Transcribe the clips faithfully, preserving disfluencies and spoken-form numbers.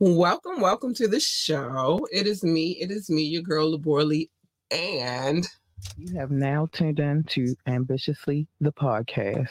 Welcome, welcome to the show. It is me, it is me, your girl Laborley, and You have now tuned in to Ambitiously the podcast.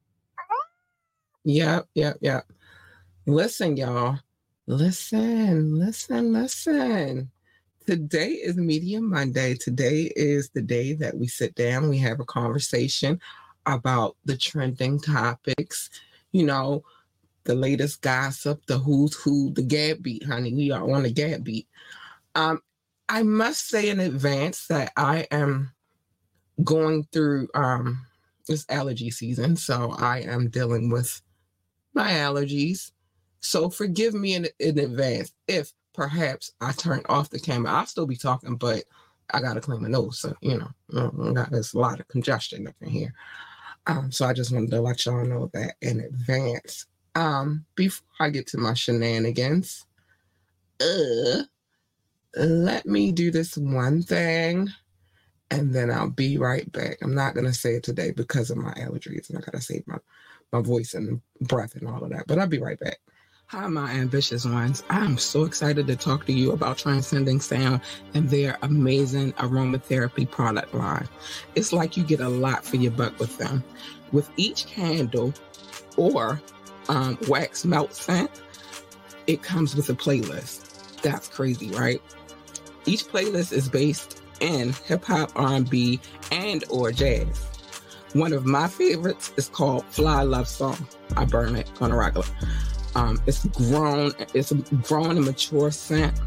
yep, yep, yep. Listen, y'all. Listen, listen, listen. Today is Media Monday. Today is the day that we sit down, we have a conversation about the trending topics, you know, the latest gossip, the who's who, the gab beat, honey. We are on the gab beat. Um, I must say in advance that I am going through um this allergy season, so I am dealing with my allergies. So forgive me in, in advance if perhaps I turn off the camera. I'll still be talking, but I gotta clean my nose. So you know, there's a lot of congestion up in here. Um, so I just wanted to let y'all know that in advance. Um, before I get to my shenanigans, uh, let me do this one thing, and then I'll be right back. I'm not gonna say it today because of my allergies, and I gotta save my, my voice and breath and all of that. But I'll be right back. Hi, my ambitious ones. I'm so excited to talk to you about Transcending Sound and their amazing aromatherapy product line. It's like you get a lot for your buck with them. With each candle or um, wax melt scent, it comes with a playlist. That's crazy, right? Each playlist is based in hip hop, R and B, and or jazz. One of my favorites is called Fly Love Song. I burn it on a regular. Um, it's grown, it's a grown and mature scent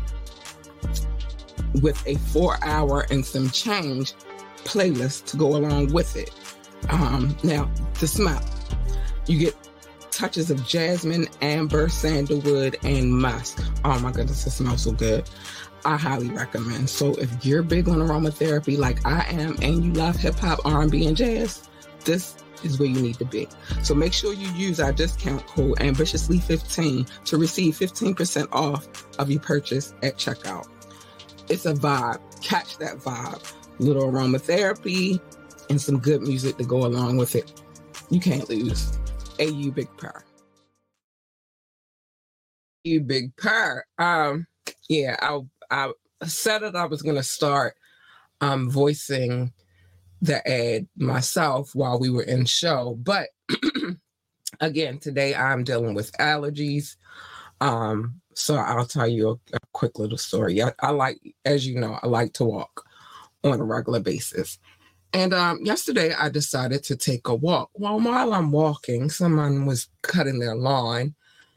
with a four hour and some change playlist to go along with it. Um, now, to smell, you get touches of jasmine, amber, sandalwood, and musk. Oh my goodness, it smells so good. I highly recommend. So if you're big on aromatherapy like I am and you love hip hop, R and B, and jazz, this is where you need to be. So make sure you use our discount code ambitiously fifteen to receive fifteen percent off of your purchase at checkout. It's a vibe. Catch that vibe. Little aromatherapy and some good music to go along with it. You can't lose. A U Big Purr. You Big Purr. Um, yeah, I I said that I was gonna start um voicing the ad myself while we were in show, but again, today I'm dealing with allergies. Um, so I'll tell you a, a quick little story. I, I like, as you know, I like to walk on a regular basis. And um, yesterday I decided to take a walk. Well, while I'm walking, someone was cutting their lawn.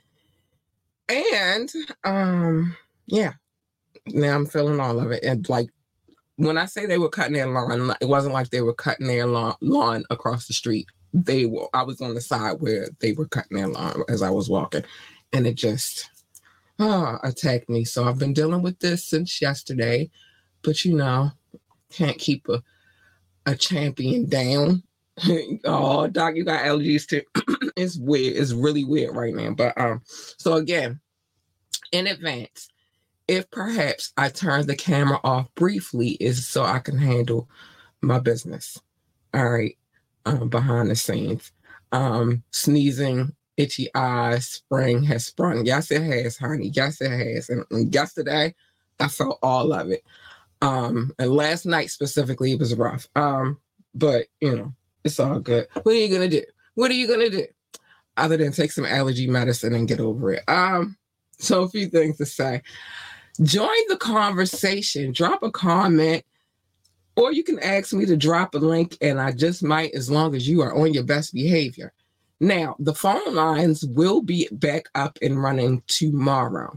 And um, yeah, now I'm feeling all of it. And like, when I say they were cutting their lawn, it wasn't like they were cutting their lawn, lawn across the street. They were, I was on the side where they were cutting their lawn as I was walking. And it just oh, attacked me. So I've been dealing with this since yesterday. But, you know, can't keep a, a champion down. Oh, Doc, you got allergies too. It's weird. It's really weird right now. But um, so again, in advance, if perhaps I turn the camera off briefly, is so I can handle my business. All right, um, behind the scenes. Um, sneezing, itchy eyes, spring has sprung. Yes, it has, honey. Yes, it has. And, and yesterday, I felt all of it. Um, and last night specifically, it was rough. Um, but, you know, it's all good. What are you going to do? What are you going to do? Other than take some allergy medicine and get over it. Um, so a few things to say. Join the conversation. Drop a comment, or you can ask me to drop a link, and I just might, as long as you are on your best behavior. Now, the phone lines will be back up and running tomorrow.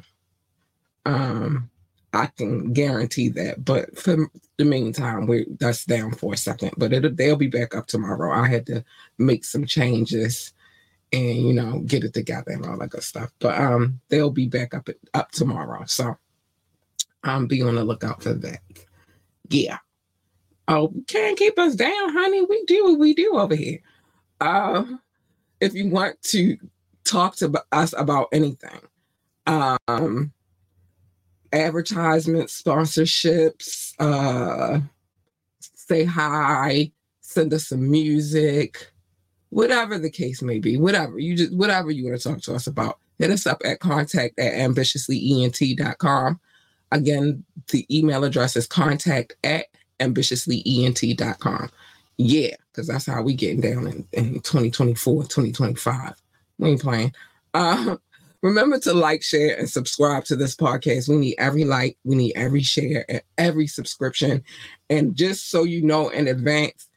Um, I can guarantee that. But for the meantime, we that's down for a second. But it, they'll be back up tomorrow. I had to make some changes and, you know, get it together and all that good stuff. But um, they'll be back up up tomorrow. So um, be on the lookout for that. Yeah. Oh, can't keep us down, honey. We do what we do over here. Uh, if you want to talk to us about anything, um, advertisements, sponsorships, uh, say hi, send us some music, whatever the case may be, whatever you just, whatever you want to talk to us about, hit us up at contact at ambitiously E N T dot com. Again, the email address is contact at ambitiously E N T dot com. Yeah, because that's how we getting down in, in twenty twenty-four, twenty twenty-five. We ain't playing. Uh, remember to like, share, and subscribe to this podcast. We need every like, we need every share, and every subscription. And just so you know in advance,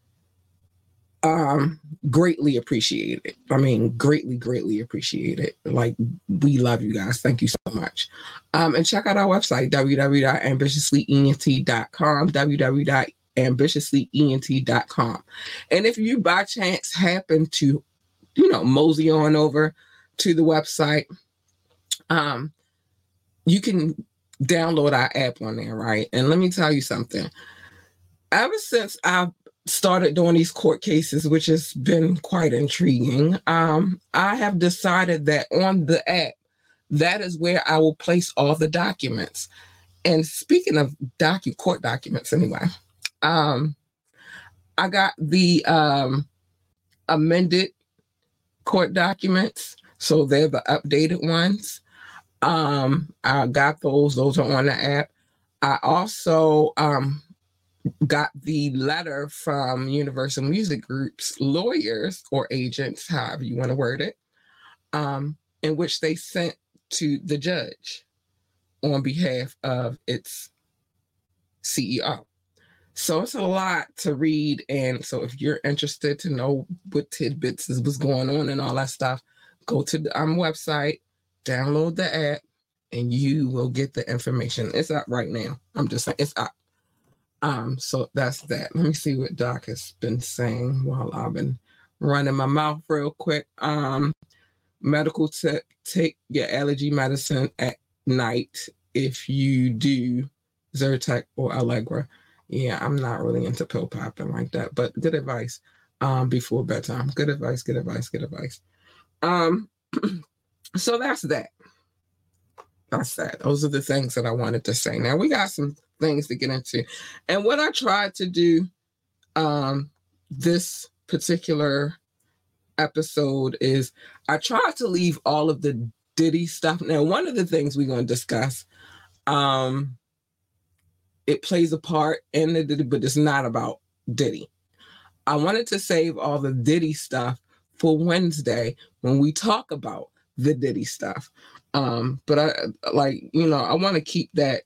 um, greatly appreciate it. I mean, greatly, greatly appreciate it. Like, we love you guys. Thank you so much. Um, and check out our website, w w w dot ambitiously E N T dot com, w w w dot ambitiously E N T dot com. And if you by chance happen to, you know, mosey on over to the website, um, you can download our app on there, right? And let me tell you something. Ever since I've started doing these court cases, which has been quite intriguing, um, I have decided that on the app, that is where I will place all the documents. And speaking of docu court documents, anyway, um, I got the um, amended court documents, so they're the updated ones. Um, I got those; those are on the app. I also um, got the letter from Universal Music Group's lawyers or agents, however you want to word it, um, in which they sent to the judge on behalf of its C E O. So it's a lot to read. And so if you're interested to know what tidbits is what's going on and all that stuff, go to the um, website, download the app, and you will get the information. It's up right now. I'm just saying it's up. Um, so that's that. Let me see what Doc has been saying while I've been running my mouth real quick. Um, medical tip, take your allergy medicine at night if you do Zyrtec or Allegra. Yeah, I'm not really into pill popping like that, but good advice um, before bedtime. Good advice, good advice, good advice. Um, so that's that. That's that. Those are the things that I wanted to say. Now we got some things to get into. And what I tried to do um, this particular episode is I tried to leave all of the Diddy stuff. Now, one of the things we're going to discuss, um, it plays a part in the Diddy, but it's not about Diddy. I wanted to save all the Diddy stuff for Wednesday when we talk about the Diddy stuff. Um, but I like, you know, I want to keep that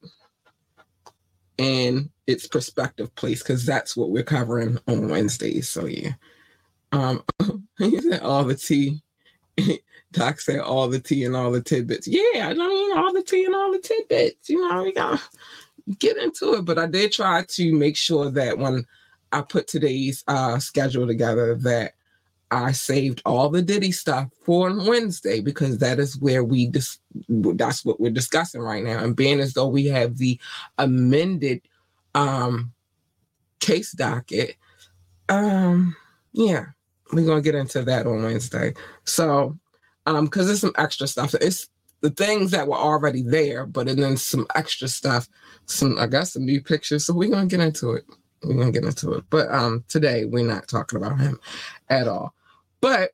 in its perspective place because that's what we're covering on Wednesdays. So yeah. Um, he said all the tea. Doc said all the tea and all the tidbits. Yeah, I mean all the tea and all the tidbits. You know, we gotta get into it. But I did try to make sure that when I put today's uh, schedule together, that I saved all the Diddy stuff for Wednesday because that is where we dis- that's what we're discussing right now. And being as though we have the amended um, case docket, um, yeah, we're gonna get into that on Wednesday. So, um, because there's some extra stuff. It's the things that were already there, but and then some extra stuff. Some I got some new pictures, so we're gonna get into it. We're gonna get into it. But um, today we're not talking about him at all. But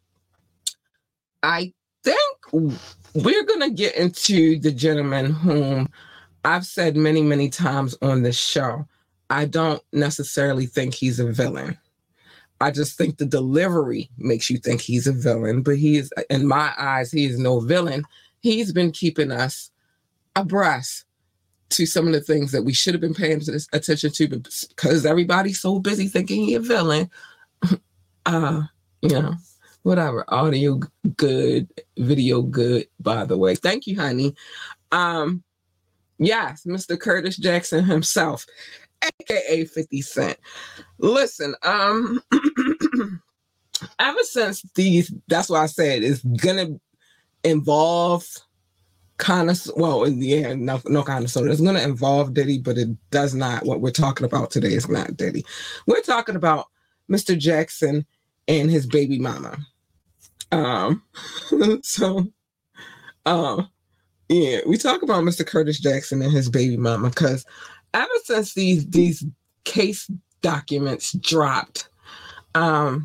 I think we're gonna get into the gentleman whom I've said many, many times on this show. I don't necessarily think he's a villain. I just think the delivery makes you think he's a villain, but he is, in my eyes, he is no villain. He's been keeping us abreast to some of the things that we should have been paying attention to, but because everybody's so busy thinking he's a villain, uh, you know, whatever. Audio good, video good, by the way. Thank you, honey. Um, yes, Mister Curtis Jackson himself, aka fifty Cent. Listen, um, ever since these, that's why I said it's gonna involve kind of, well, yeah, no, no kind of, so it's gonna involve Diddy, but it does not. What we're talking about today is not Diddy. We're talking about Mister Jackson and his baby mama. Um, so, um, yeah, we talk about Mister Curtis Jackson and his baby mama because ever since these these case documents dropped, um,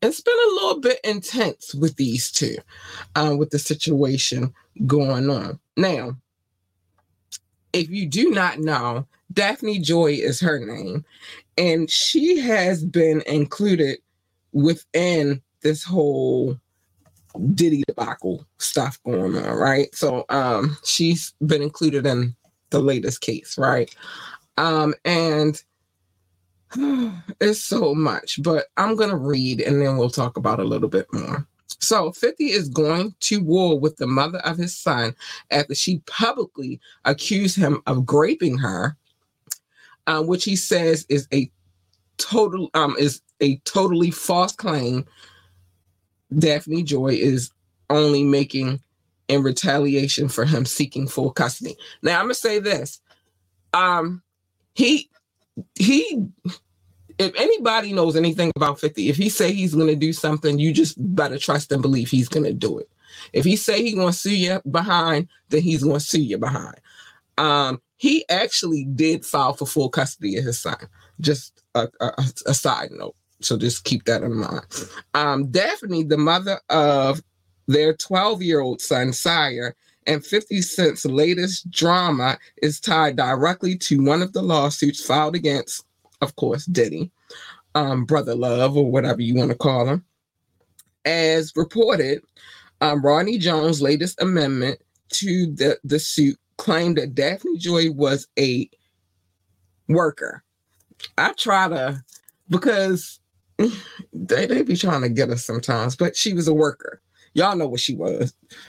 it's been a little bit intense with these two, uh, with the situation going on. Now, if you do not know, Daphne Joy is her name, and she has been included within this whole Diddy debacle stuff going on, right? So um, she's been included in the latest case, right? Um, and it's so much, but I'm going to read and then we'll talk about a little bit more. So fifty is going to war with the mother of his son after she publicly accused him of graping her, uh, which he says is a total um is a totally false claim. Daphne Joy is only making in retaliation for him seeking full custody. Now I'm gonna say this: um, he he. If anybody knows anything about fifty, if he say he's going to do something, you just better trust and believe he's going to do it. If he say he's going to sue you behind, then he's going to sue you behind. Um, he actually did file for full custody of his son. Just a, a, a side note. So just keep that in mind. Um, Daphne, the mother of their twelve-year-old son, Sire, and fifty Cent's latest drama is tied directly to one of the lawsuits filed against, of course, Diddy, um, Brother Love, or whatever you want to call him. As reported, um, Rodney Jones' latest amendment to the, the suit claimed that Daphne Joy was a worker. I try to, because they, they be trying to get us sometimes, but she was a worker. Y'all know what she was.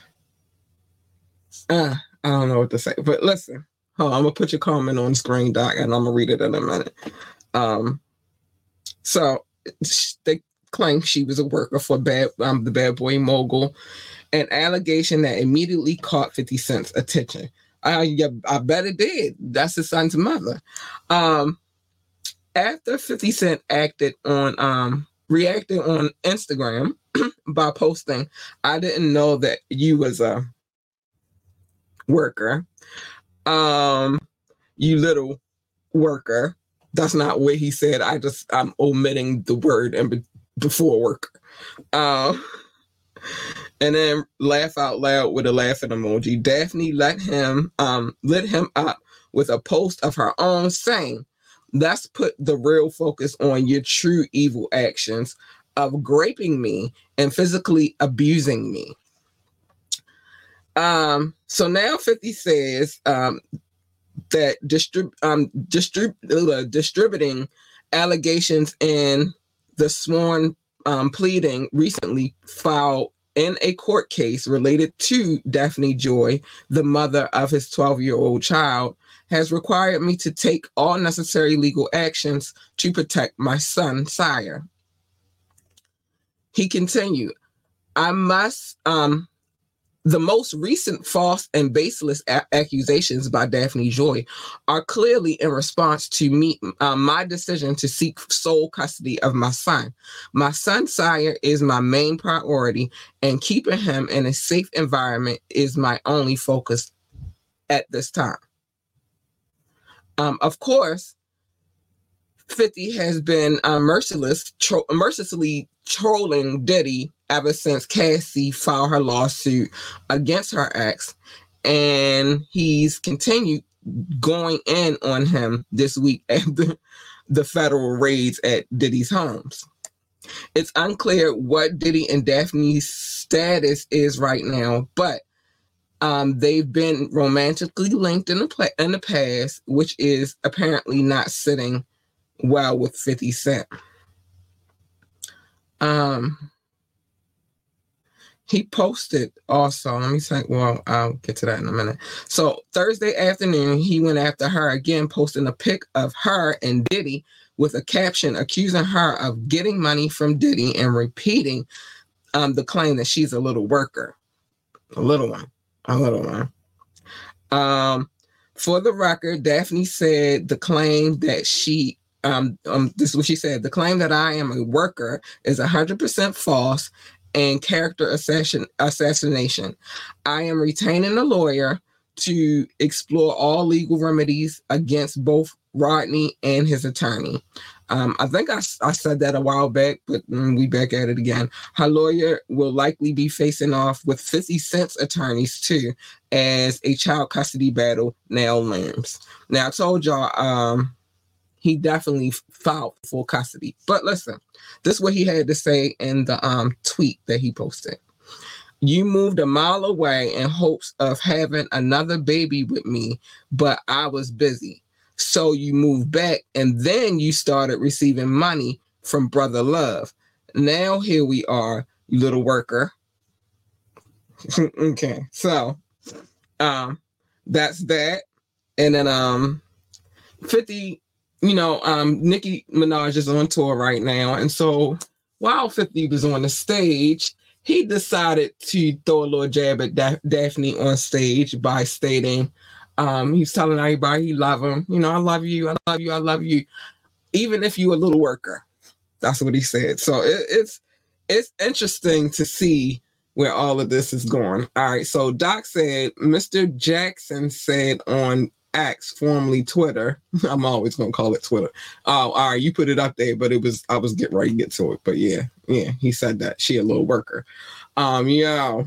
Uh, I don't know what to say, but listen. Hold on, I'm going to put your comment on the screen, Doc, and I'm going to read it in a minute. Um, so they claim she was a worker for bad, um, the Bad Boy Mogul, an allegation that immediately caught fifty Cent's attention. I, yeah, I bet it did. That's his son's mother. Um, after fifty Cent acted on, um, reacted on Instagram by posting, "I didn't know that you was a worker. Um, you little worker." That's not what he said. I just, I'm omitting the word and be, before worker. Um, and then laugh out loud with a laughing emoji. Daphne let him, um, lit him up with a post of her own saying, "Let's put the real focus on your true evil actions of graping me and physically abusing me." Um, so now fifty says, um, that distrib- um, distrib- uh, distributing allegations in the sworn um, pleading recently filed in a court case related to Daphne Joy, the mother of his twelve-year-old child, has required me to take all necessary legal actions to protect my son, Sire. He continued, I must... Um, The most recent false and baseless a- accusations by Daphne Joy are clearly in response to me, uh, my decision to seek sole custody of my son. My son, Sire, is my main priority, and keeping him in a safe environment is my only focus at this time. Um, of course, fifty has been uh, merciless, tro- mercilessly trolling Diddy ever since Cassie filed her lawsuit against her ex, and he's continued going in on him this week after the federal raids at Diddy's homes. It's unclear what Diddy and Daphne's status is right now, but um, they've been romantically linked in the pla- in the past, which is apparently not sitting well with fifty Cent. Um, he posted also, let me say, well, I'll get to that in a minute. So Thursday afternoon, he went after her again, posting a pic of her and Diddy with a caption accusing her of getting money from Diddy and repeating um, the claim that she's a little worker. A little one. A little one. Um, for the record, Daphne said the claim that she Um, um, this is what she said. The claim that I am a worker is one hundred percent false and character assassin, assassination. I am retaining a lawyer to explore all legal remedies against both Rodney and his attorney. Um, I think I, I said that a while back, but mm, we back at it again. Her lawyer will likely be facing off with fifty Cent's attorneys too, as a child custody battle now looms. Now I told y'all, um, he definitely filed for full custody. But listen, this is what he had to say in the um tweet that he posted. You moved a mile away in hopes of having another baby with me, but I was busy. So you moved back and then you started receiving money from Brother Love. Now here we are, you little worker. Okay, so um, that's that. And then um, fifty, you know, um, Nicki Minaj is on tour right now. And so while fifty was on the stage, he decided to throw a little jab at da- Daphne on stage by stating, Um, he's telling everybody he love him. You know, I love you. I love you. I love you. Even if you a little worker. That's what he said. So it, it's it's interesting to see where all of this is going. All right. So Doc said, Mister Jackson said on X, formerly Twitter. I'm always going to call it Twitter. Oh, all right. You put it up there, but it was, I was getting ready to get to it. But yeah, yeah, he said that. She a little worker. Um, yeah.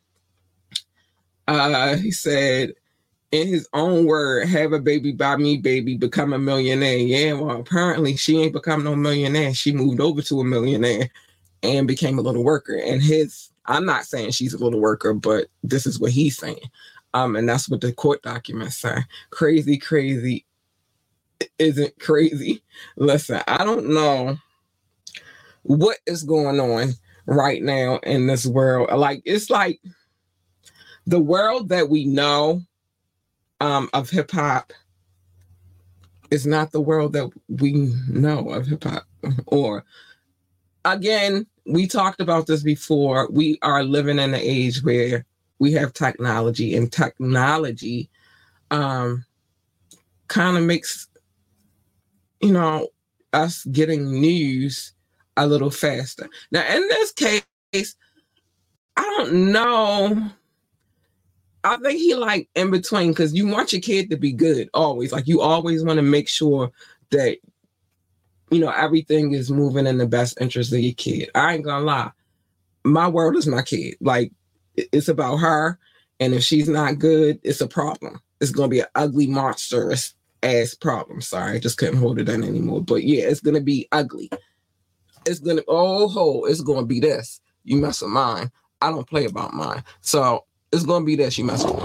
Uh, he said, in his own word, have a baby by me, baby, become a millionaire. Yeah, well, apparently she ain't become no millionaire. She moved over to a millionaire and became a little worker. And his, I'm not saying she's a little worker, but this is what he's saying. Um, and that's what the court documents say. Crazy, crazy isn't crazy. Listen, I don't know what is going on right now in this world. Like, it's like the world that we know Um, of hip hop is not the world that we know of hip hop. Or again, we talked about this before. We are living in an age where we have technology, and technology um, kind of makes, you know, us getting news a little faster. Now, in this case, I don't know. I think he like in between, because you want your kid to be good always. Like, you always want to make sure that, you know, everything is moving in the best interest of your kid. I ain't gonna lie. My world is my kid. Like, it's about her. And if she's not good, it's a problem. It's going to be an ugly, monstrous ass problem. Sorry, I just couldn't hold it in anymore. But yeah, it's going to be ugly. It's going to, oh, ho, it's going to be this. You mess with mine. I don't play about mine. So, it's going to be this, you mess with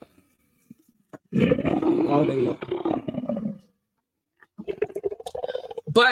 me. All day long. But,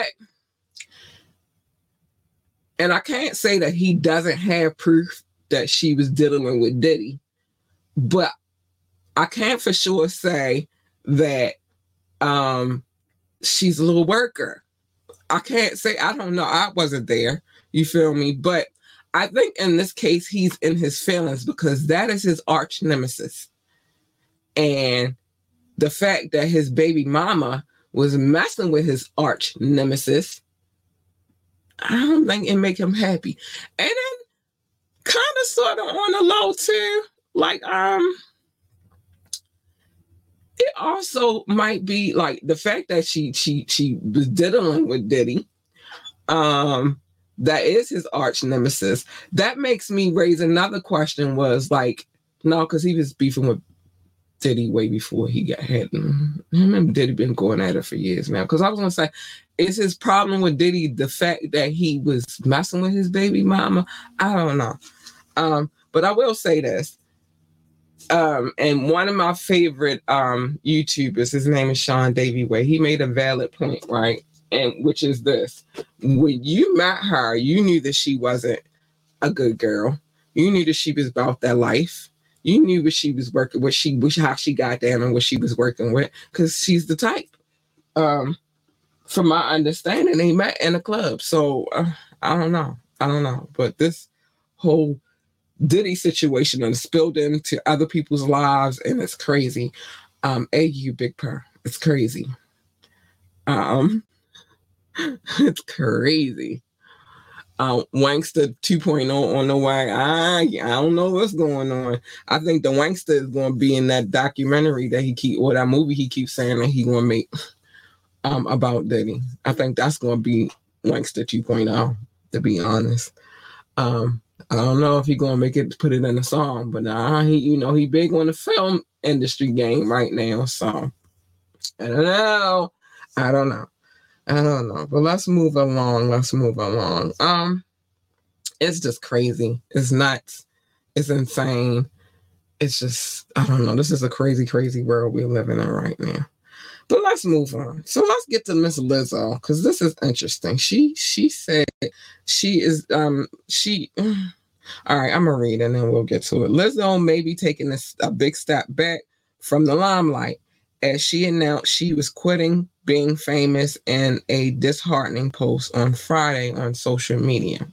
and I can't say that he doesn't have proof that she was dealing with Diddy, but I can't for sure say that um, she's a little worker. I can't say, I don't know. I wasn't there. You feel me? But I think in this case, he's in his feelings because that is his arch nemesis. And the fact that his baby mama was messing with his arch nemesis, I don't think it make him happy. And then kind of sort of on the low too, like, um, it also might be like the fact that she she she was diddling with Diddy, um, that is his arch nemesis. That makes me raise another question. Was like, no, because he was beefing with Diddy way before he got hit. Him and Diddy been going at it for years now. Because I was gonna say, is his problem with Diddy the fact that he was messing with his baby mama? I don't know. Um, but I will say this. Um, and one of my favorite um YouTubers, his name is Sean Davy Way. He made a valid point, right? And which is this: when you met her, you knew that she wasn't a good girl. You knew that she was about that life. You knew what she was working, what she, which how she got down, and what she was working with, because she's the type. Um, from my understanding, they met in a club. So uh, I don't know, I don't know. But this whole Diddy situation and spilled into other people's lives, and it's crazy. Um, A U Big Purr, it's crazy. Um, it's crazy. Uh, Wankster two point oh on the way. I, I don't know what's going on. I think the Wankster is going to be in that documentary that he keep, or that movie he keeps saying that he going to make. um, about Diddy. I think that's going to be Wankster two point oh, to be honest. Um, I don't know if he's going to make it, put it in a song, but nah, he, you know, he big on the film industry game right now. So I don't know. I don't know. I don't know. But let's move along. Let's move along. Um, it's just crazy. It's nuts. It's insane. It's just, I don't know. This is a crazy, crazy world we're living in right now. But let's move on. So let's get to Miss Lizzo, because this is interesting. She she said she is um she all right, I'm gonna read and then we'll get to it. Lizzo may be taking a, a big step back from the limelight as she announced she was quitting being famous in a disheartening post on Friday on social media.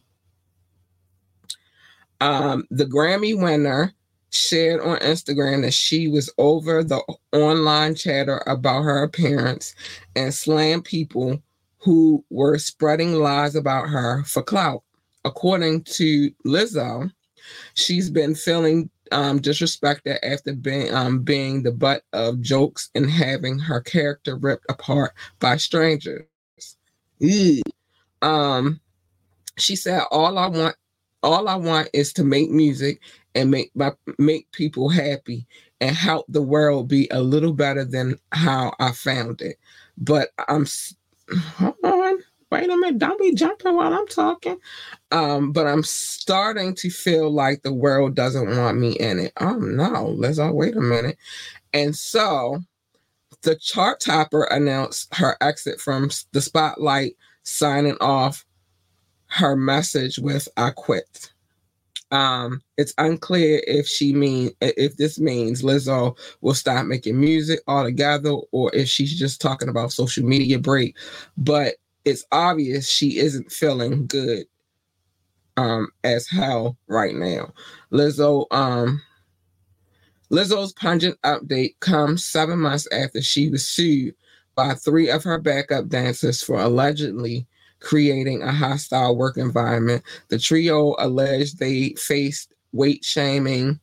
Um, the Grammy winner shared on Instagram that she was over the online chatter about her appearance and slammed people who were spreading lies about her for clout. According to Lizzo, she's been feeling um, disrespected after being um, being the butt of jokes and having her character ripped apart by strangers. Ew. Um, she said, "All I want, all I want is to make music and make make people happy and help the world be a little better than how I found it. But I'm, hold on, wait a minute, don't be jumping while I'm talking. Um, but I'm starting to feel like the world doesn't want me in it." Oh no, let's all wait a minute. And so the chart topper announced her exit from the spotlight, signing off her message with "I quit." Um, it's unclear if she mean if this means Lizzo will stop making music altogether or if she's just talking about social media break. But it's obvious she isn't feeling good um, as hell right now. Lizzo, um, Lizzo's pungent update comes seven months after she was sued by three of her backup dancers for allegedly creating a hostile work environment. The trio alleged they faced weight shaming,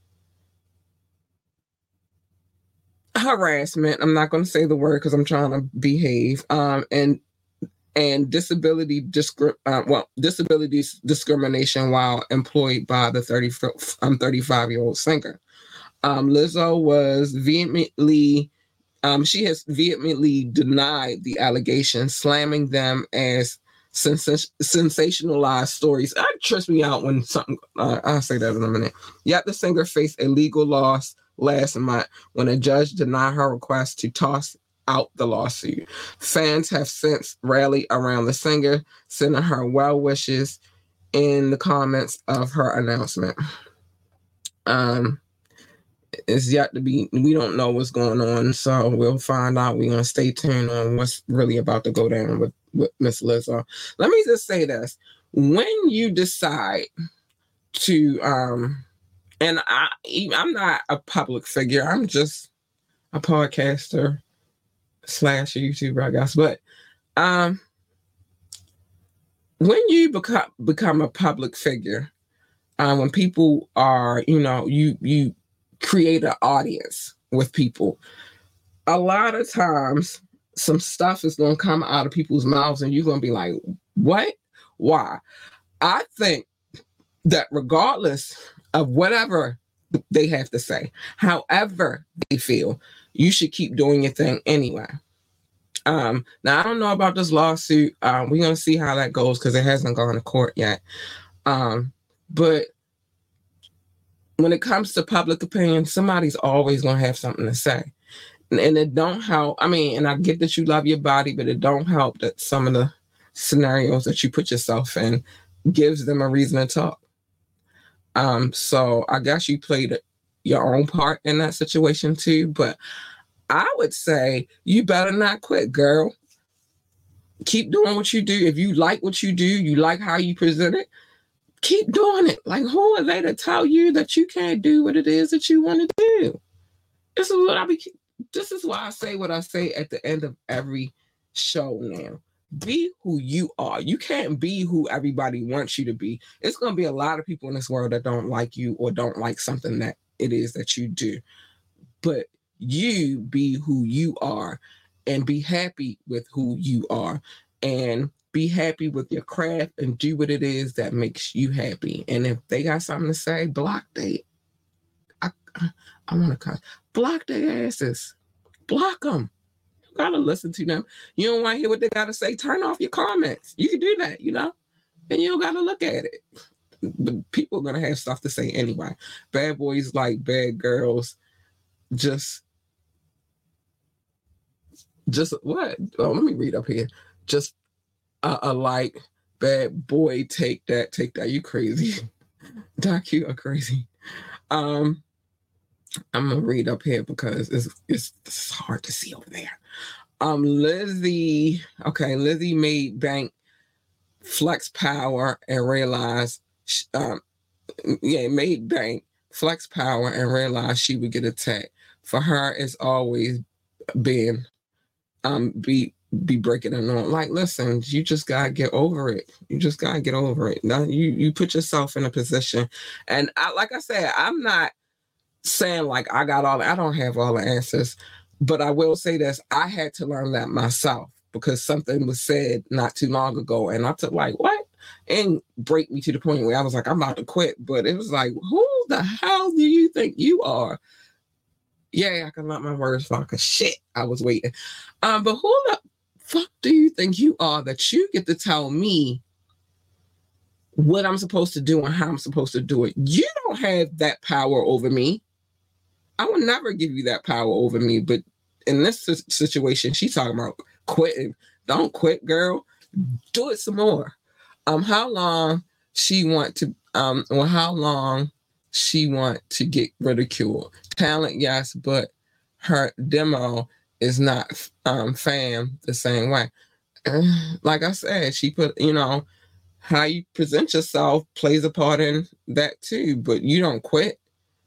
harassment. I'm not going to say the word because I'm trying to behave. Um, and and disability discri- uh, well disability discrimination while employed by the thirty um, thirty-five year old singer. Um, Lizzo was vehemently. Um, she has vehemently denied the allegations, slamming them as sens- sensationalized stories. That trips me out when something, uh, I'll say that in a minute. Yet the singer faced a legal loss last month when a judge denied her request to toss out the lawsuit. Fans have since rallied around the singer, sending her well wishes in the comments of her announcement. Um, It's yet to be, we don't know what's going on, so we'll find out. We're going to stay tuned on what's really about to go down with, with Miss Lizzo. Let me just say this. When you decide to, um, and I, I'm not a public figure, I'm just a podcaster slash YouTuber, I guess, but um, when you become, become a public figure, um, when people are, you know, you, you, create an audience with people, a lot of times some stuff is going to come out of people's mouths and you're going to be like, what? Why? I think that regardless of whatever they have to say, however they feel, you should keep doing your thing anyway. Um, now, I don't know about this lawsuit. Um, we're going to see how that goes because it hasn't gone to court yet. Um, but when it comes to public opinion, somebody's always going to have something to say. And, and it don't help. I mean, and I get that you love your body, but it don't help that some of the scenarios that you put yourself in gives them a reason to talk. Um, so I guess you played your own part in that situation too. But I would say you better not quit, girl. Keep doing what you do. If you like what you do, you like how you present it, keep doing it. Like, who are they to tell you that you can't do what it is that you want to do? This is what I be. This is why I say what I say at the end of every show now. Be who you are. You can't be who everybody wants you to be. It's going to be a lot of people in this world that don't like you or don't like something that it is that you do. But you be who you are and be happy with who you are, and be happy with your craft, and do what it is that makes you happy. And if they got something to say, block they. I I, I want to cut. Block their asses. Block them. You gotta listen to them. You don't want to hear what they gotta say. Turn off your comments. You can do that, you know, and you don't gotta look at it. But people are gonna have stuff to say anyway. Bad boys like bad girls. Just. Just what? Oh, let me read up here. Just uh, a like bad boy. Take that. Take that. You crazy? Doc, you are crazy. Um, I'm gonna read up here because it's, it's it's hard to see over there. Um, Lizzie. Okay, Lizzie made bank, flex power, and realized. Um, yeah, made bank, flex power, and realized she would get attacked. For her, it's always been. Um, be be breaking it on. Like, listen, you just gotta get over it. You just gotta get over it. Now, you you put yourself in a position, and I, like I said, I'm not saying like I got all. I don't have all the answers, but I will say this: I had to learn that myself because something was said not too long ago, and I took like what and break me to the point where I was like, I'm about to quit. But it was like, who the hell do you think you are? Yeah, I can let my words fly because shit, I was waiting. Um, but who the fuck do you think you are that you get to tell me what I'm supposed to do and how I'm supposed to do it? You don't have that power over me. I will never give you that power over me. But in this situation, she's talking about quitting. Don't quit, girl. Do it some more. Um, how long she want to? Um, or how long? She want to get ridiculed. Talent, yes, but her demo is not um, fam the same way. Uh, like I said, she put, you know, how you present yourself plays a part in that too, but you don't quit.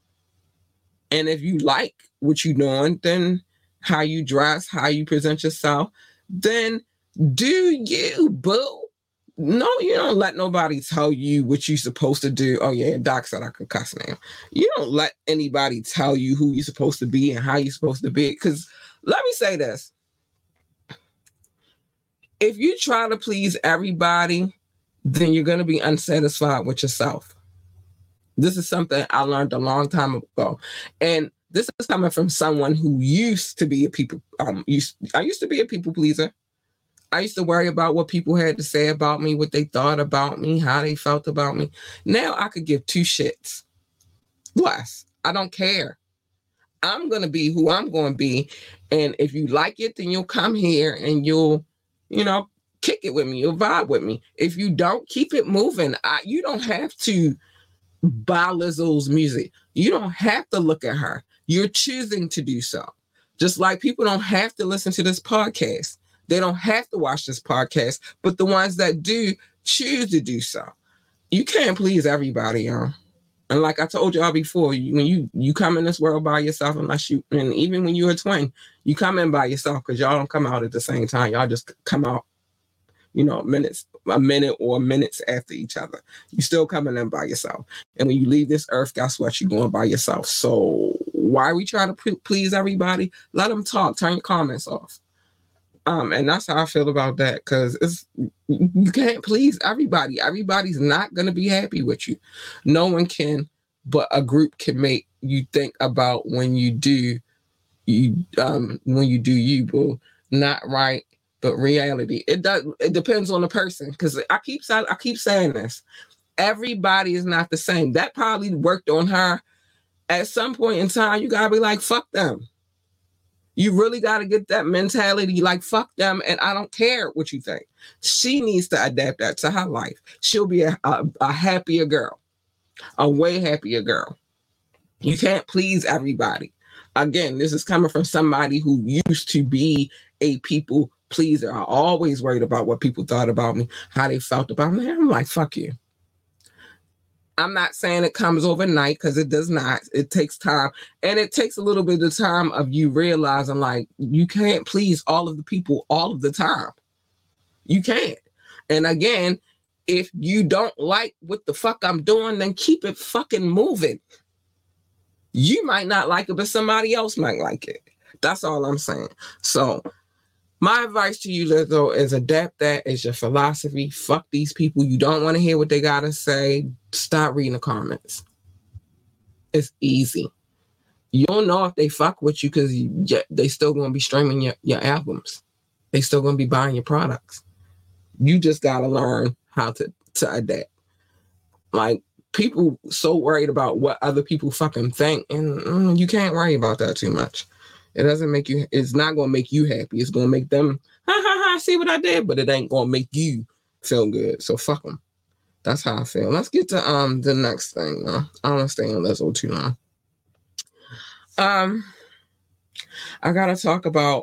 And if you like what you're doing, then how you dress, how you present yourself, then do you, boo. No, you don't let nobody tell you what you're supposed to do. Oh, yeah, Doc said I could cuss now. You don't let anybody tell you who you're supposed to be and how you're supposed to be. Because let me say this. If you try to please everybody, then you're going to be unsatisfied with yourself. This is something I learned a long time ago. And this is coming from someone who used to be a people, um, used, I used to be a people pleaser. I used to worry about what people had to say about me, what they thought about me, how they felt about me. Now I could give two shits less. I don't care. I'm going to be who I'm going to be. And if you like it, then you'll come here and you'll, you know, kick it with me. You'll vibe with me. If you don't, keep it moving. I, you don't have to buy Lizzo's music. You don't have to look at her. You're choosing to do so. Just like people don't have to listen to this podcast. They don't have to watch this podcast, but the ones that do choose to do so. You can't please everybody, y'all. And like I told y'all before, you, when you you come in this world by yourself, unless you, and even when you're a twin, you come in by yourself because y'all don't come out at the same time. Y'all just come out, you know, minutes, a minute or minutes after each other. You still coming in by yourself. And when you leave this earth, guess what? You're going by yourself. So why are we trying to pre- please everybody? Let them talk. Turn your comments off. Um, and that's how I feel about that, because it's you can't please everybody. Everybody's not going to be happy with you. No one can, but a group can make you think about when you do you um when you do you, boo. Not right, but reality. It does. It depends on the person, because I keep I keep saying this. Everybody is not the same. That probably worked on her. At some point in time, you gotta be like, fuck them. You really got to get that mentality, like, fuck them, and I don't care what you think. She needs to adapt that to her life. She'll be a, a, a happier girl, a way happier girl. You can't please everybody. Again, this is coming from somebody who used to be a people pleaser. I always worried about what people thought about me, how they felt about me. I'm like, fuck you. I'm not saying it comes overnight, because it does not. It takes time. And it takes a little bit of time of you realizing, like, you can't please all of the people all of the time. You can't. And again, if you don't like what the fuck I'm doing, then keep it fucking moving. You might not like it, but somebody else might like it. That's all I'm saying. So My advice to you, Lizzo, is adapt that as your philosophy. Fuck these people. You don't want to hear what they got to say. Stop reading the comments. It's easy. You don't know if they fuck with you because you, they still going to be streaming your, your albums. They still going to be buying your products. You just got to learn how to, to adapt. Like, people so worried about what other people fucking think, and mm, you can't worry about that too much. It doesn't make you, it's not going to make you happy. It's going to make them, ha ha ha, see what I did, but it ain't going to make you feel good. So fuck them. That's how I feel. Let's get to um the next thing. Uh, I don't want to stay on Lizzo too long. Um, I got to talk about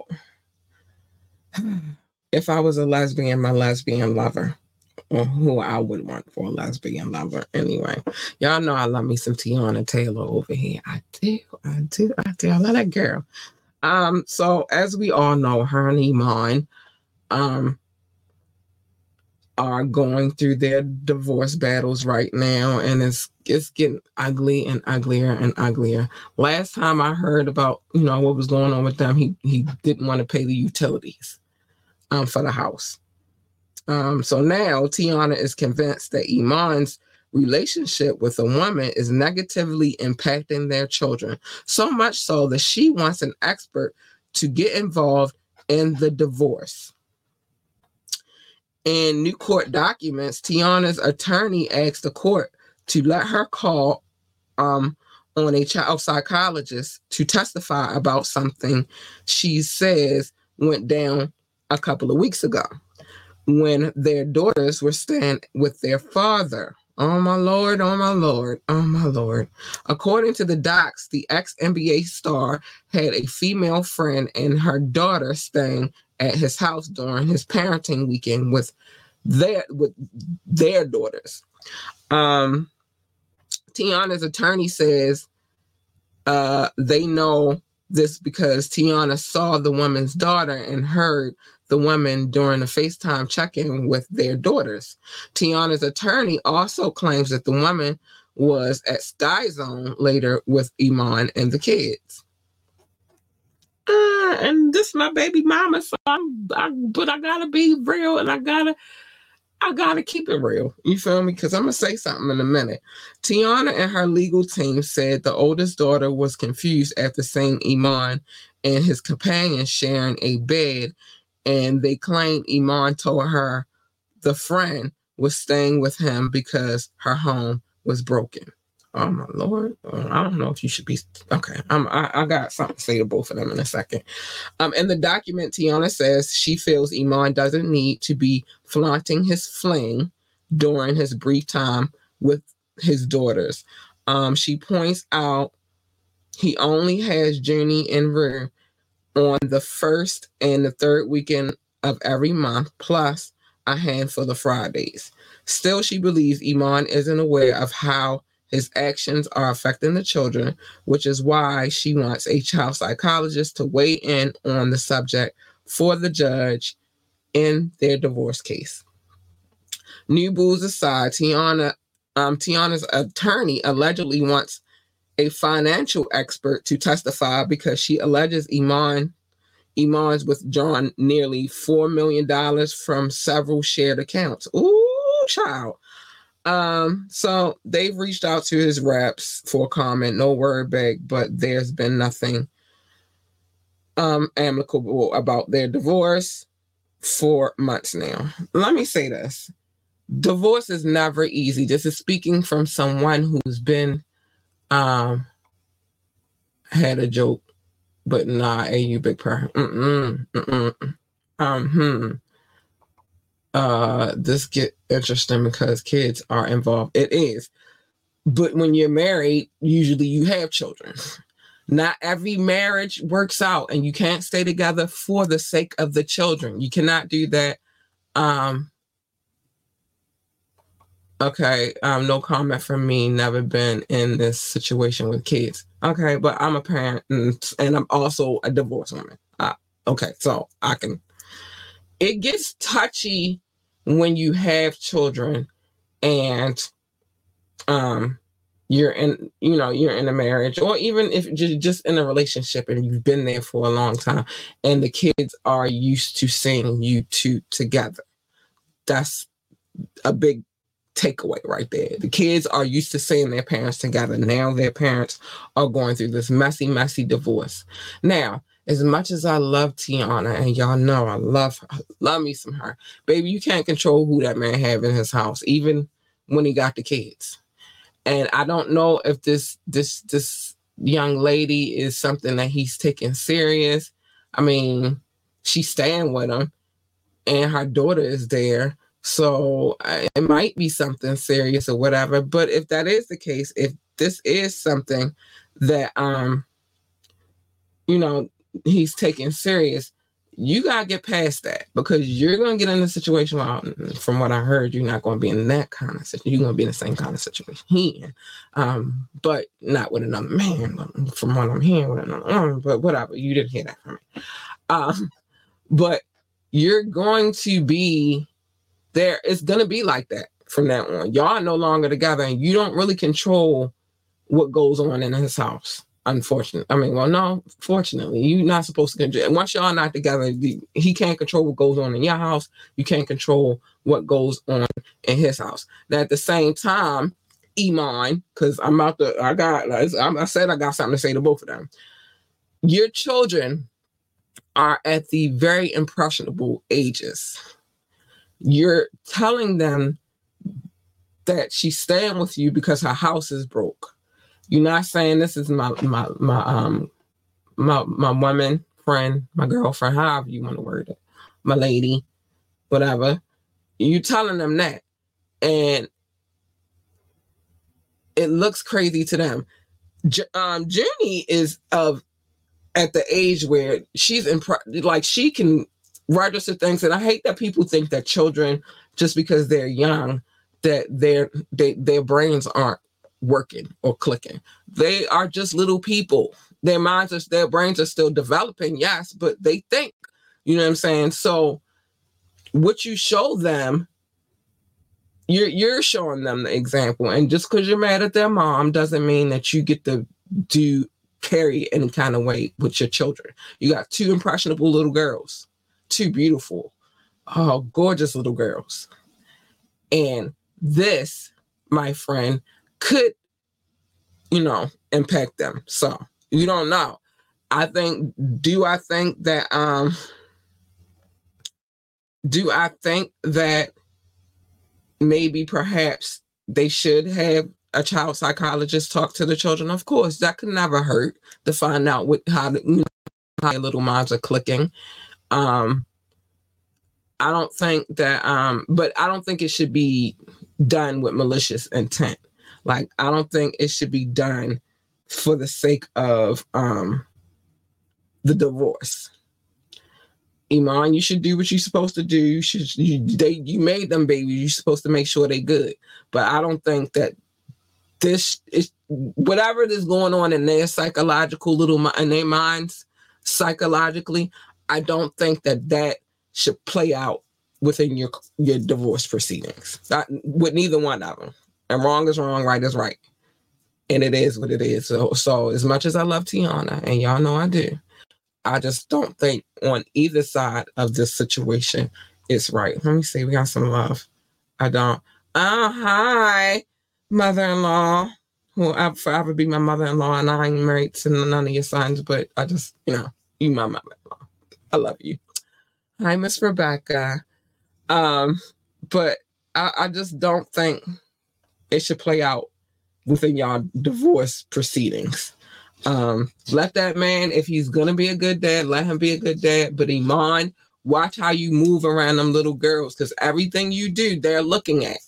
if I was a lesbian, my lesbian lover. Or who I would want for a lesbian lover. Anyway, y'all know I love me some Teyana Taylor over here. I do, I do, I do. I love that girl. Um, so as we all know, her and Iman um are going through their divorce battles right now, and it's it's getting ugly and uglier and uglier. Last time I heard about, you know, what was going on with them, he he didn't want to pay the utilities um for the house. Um, so now Teyana is convinced that Iman's relationship with a woman is negatively impacting their children, so much so that she wants an expert to get involved in the divorce. In new court documents, Teyana's attorney asked the court to let her call um, on a child psychologist to testify about something she says went down a couple of weeks ago, when their daughters were staying with their father. Oh, my Lord, oh, my Lord, oh, my Lord. According to the docs, the ex-N B A star had a female friend and her daughter staying at his house during his parenting weekend with their, with their daughters. Um, Teyana's attorney says uh, they know this because Teyana saw the woman's daughter and heard the women during a FaceTime check-in with their daughters. Teyana's attorney also claims that the woman was at Sky Zone later with Iman and the kids. Uh, and this is my baby mama, so I'm, I, but I gotta be real, and I gotta, I gotta keep it real. You feel me? Because I'm gonna say something in a minute. Teyana and her legal team said the oldest daughter was confused after seeing Iman and his companion sharing a bed, and they claimed Iman told her the friend was staying with him because her home was broken. Oh, my Lord. Oh, I don't know if you should be... Okay, I'm, I, I got something to say to both of them in a second. Um, in the document, Teyana says she feels Iman doesn't need to be flaunting his fling during his brief time with his daughters. Um, she points out he only has Junie and Rue on the first and the third weekend of every month, plus a handful of Fridays. Still, she believes Iman isn't aware of how his actions are affecting the children, which is why she wants a child psychologist to weigh in on the subject for the judge in their divorce case. New booze aside, Teyana, um, Teyana's attorney allegedly wants a financial expert to testify because she alleges Iman Iman's withdrawn nearly four million dollars from several shared accounts. Ooh, child. Um, so they've reached out to his reps for comment, no word back, but there's been nothing um, amicable about their divorce for months now. Let me say this. Divorce is never easy. This is speaking from someone who's been um had a joke, but nah, a you big purr. Mm-mm, mm-mm. Um, hmm. Uh, this get interesting because kids are involved. It is. But when you're married, usually you have children. Not every marriage works out, and you can't stay together for the sake of the children. You cannot do that. Um, okay, um, no comment from me. Never been in this situation with kids. Okay, but I'm a parent, and, and I'm also a divorced woman. Uh, okay, so I can... It gets touchy when you have children and um you're in, you know, you're in a marriage, or even if you're just in a relationship and you've been there for a long time and the kids are used to seeing you two together. That's a big takeaway right there. The kids are used to seeing their parents together. Now their parents are going through this messy, messy divorce. Now, as much as I love Tiana, and y'all know I love her, I love me some her, baby, you can't control who that man have in his house, even when he got the kids. And I don't know if this this this young lady is something that he's taking serious. I mean, she's staying with him, and her daughter is there. So uh, it might be something serious or whatever. But if that is the case, if this is something that, um, you know, he's taking serious, you got to get past that, because you're going to get in a situation where, from what I heard, you're not going to be in that kind of situation. You're going to be in the same kind of situation he in, um, but not with another man, from what I'm hearing, with another woman, but whatever. You didn't hear that from me. Um, but you're going to be there. It's going to be like that from now on. Y'all are no longer together, and you don't really control what goes on in his house. Unfortunately, I mean, well, no, fortunately, you're not supposed to control. And once y'all not together, he can't control what goes on in your house. You can't control what goes on in his house. Now, at the same time, Iman, because I'm about to, I got, I said I got something to say to both of them. Your children are at the very impressionable ages. You're telling them that she's staying with you because her house is broke. You're not saying, this is my my my um my my woman friend, my girlfriend, however you want to word it, my lady, whatever. You're telling them that, and it looks crazy to them. J- um, Junie is of at the age where she's impre- like she can register things, and I hate that people think that children, just because they're young, that their they, their brains aren't working or clicking. They are just little people. Their minds are, their brains are still developing, yes, but they think. You know what I'm saying? So what you show them, you're you're showing them the example. And just because you're mad at their mom doesn't mean that you get to do carry any kind of weight with your children. You got two impressionable little girls, two beautiful, oh, gorgeous little girls. And this, my friend, could, you know, impact them. So you don't know. I think, do I think that, um, do I think that maybe perhaps they should have a child psychologist talk to the children? Of course, that could never hurt, to find out what, how, the, you know, how your little minds are clicking. Um, I don't think that, um, but I don't think it should be done with malicious intent. Like, I don't think it should be done for the sake of um, the divorce. Iman, you should do what you're supposed to do. You should, you, they, you made them babies. You're supposed to make sure they're good. But I don't think that this is, whatever is going on in their psychological little, in their minds, psychologically, I don't think that that should play out within your your divorce proceedings. Not, with neither one of them. And wrong is wrong, right is right. And it is what it is. So, so as much as I love Tiana, and y'all know I do, I just don't think on either side of this situation it's right. Let me see. We got some love. I don't. Oh, hi, mother-in-law, who will forever be my mother-in-law, and I ain't married to none of your sons, but I just, you know, you my mother-in-law. I love you. Hi, Miss Rebecca. Um, but I, I just don't think it should play out within y'all divorce proceedings. Um, let that man, if he's gonna be a good dad, let him be a good dad. But Iman, watch how you move around them little girls, because everything you do, they're looking at.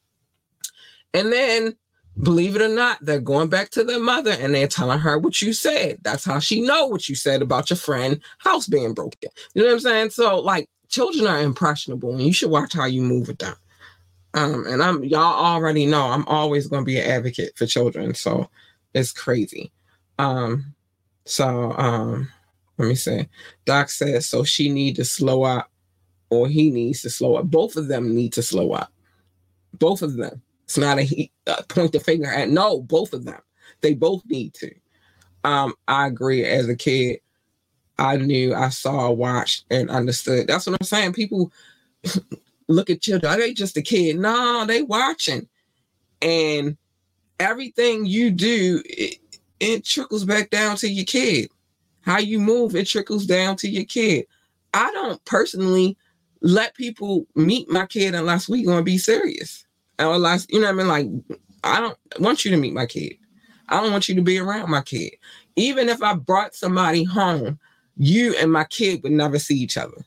And then, believe it or not, they're going back to their mother and they're telling her what you said. That's how she know what you said about your friend house being broken. You know what I'm saying? So, like, children are impressionable, and you should watch how you move with them. Um, and I'm y'all already know I'm always going to be an advocate for children, so it's crazy. Um, so um, let me say, Doc says, so she need to slow up, or he needs to slow up. Both of them need to slow up. Both of them. It's not a, a point the finger at. No, both of them. They both need to. Um, I agree. As a kid, I knew, I saw, watched, and understood. That's what I'm saying. People look at children. Are they just a kid? No, they watching. And everything you do, it, it trickles back down to your kid. How you move, it trickles down to your kid. I don't personally let people meet my kid unless we gonna be serious. Unless, you know what I mean? Like, I don't want you to meet my kid. I don't want you to be around my kid. Even if I brought somebody home, you and my kid would never see each other.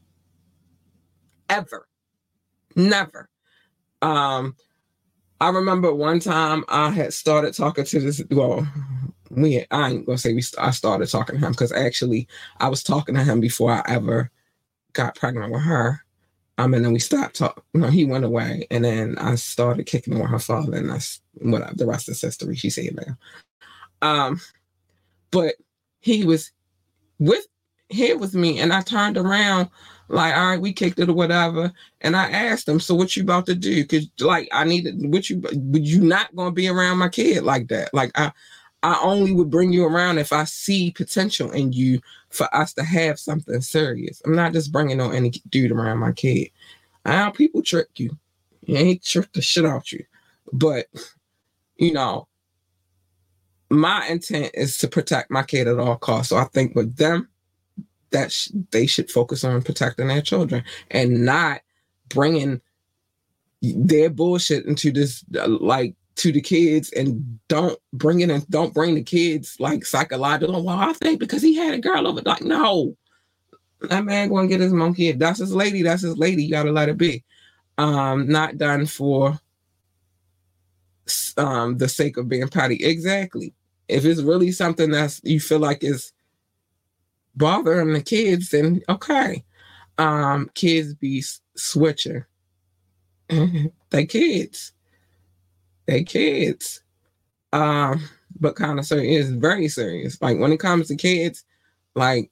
Ever. Never. Um, I remember one time I had started talking to this, well, we had, I ain't gonna say we. I started talking to him because actually I was talking to him before I ever got pregnant with her. Um, and then we stopped talking. You know, he went away, and then I started kicking it with her father, and that's what the rest is history. She said now. Um, but he was with here with me, and I turned around like, all right, we kicked it or whatever, and I asked him, so what you about to do? Because like I needed, what you, would you not gonna be around my kid like that? Like I. I only would bring you around if I see potential in you for us to have something serious. I'm not just bringing on any dude around my kid. How people trick you. You ain't trick the shit out you. But, you know, my intent is to protect my kid at all costs. So I think with them, that sh- they should focus on protecting their children and not bringing their bullshit into this, uh, like, to the kids, and don't bring it and don't bring the kids like psychological. Well, I think because he had a girl over, like, no, that man gonna get his monkey. That's his lady. That's his lady. You gotta let it be. Um, not done for um the sake of being petty. Exactly. If it's really something that's you feel like is bothering the kids, then okay. Um, kids be switching. They kids. They kids. Um, but kind of serious. It's very serious. Like when it comes to kids, like,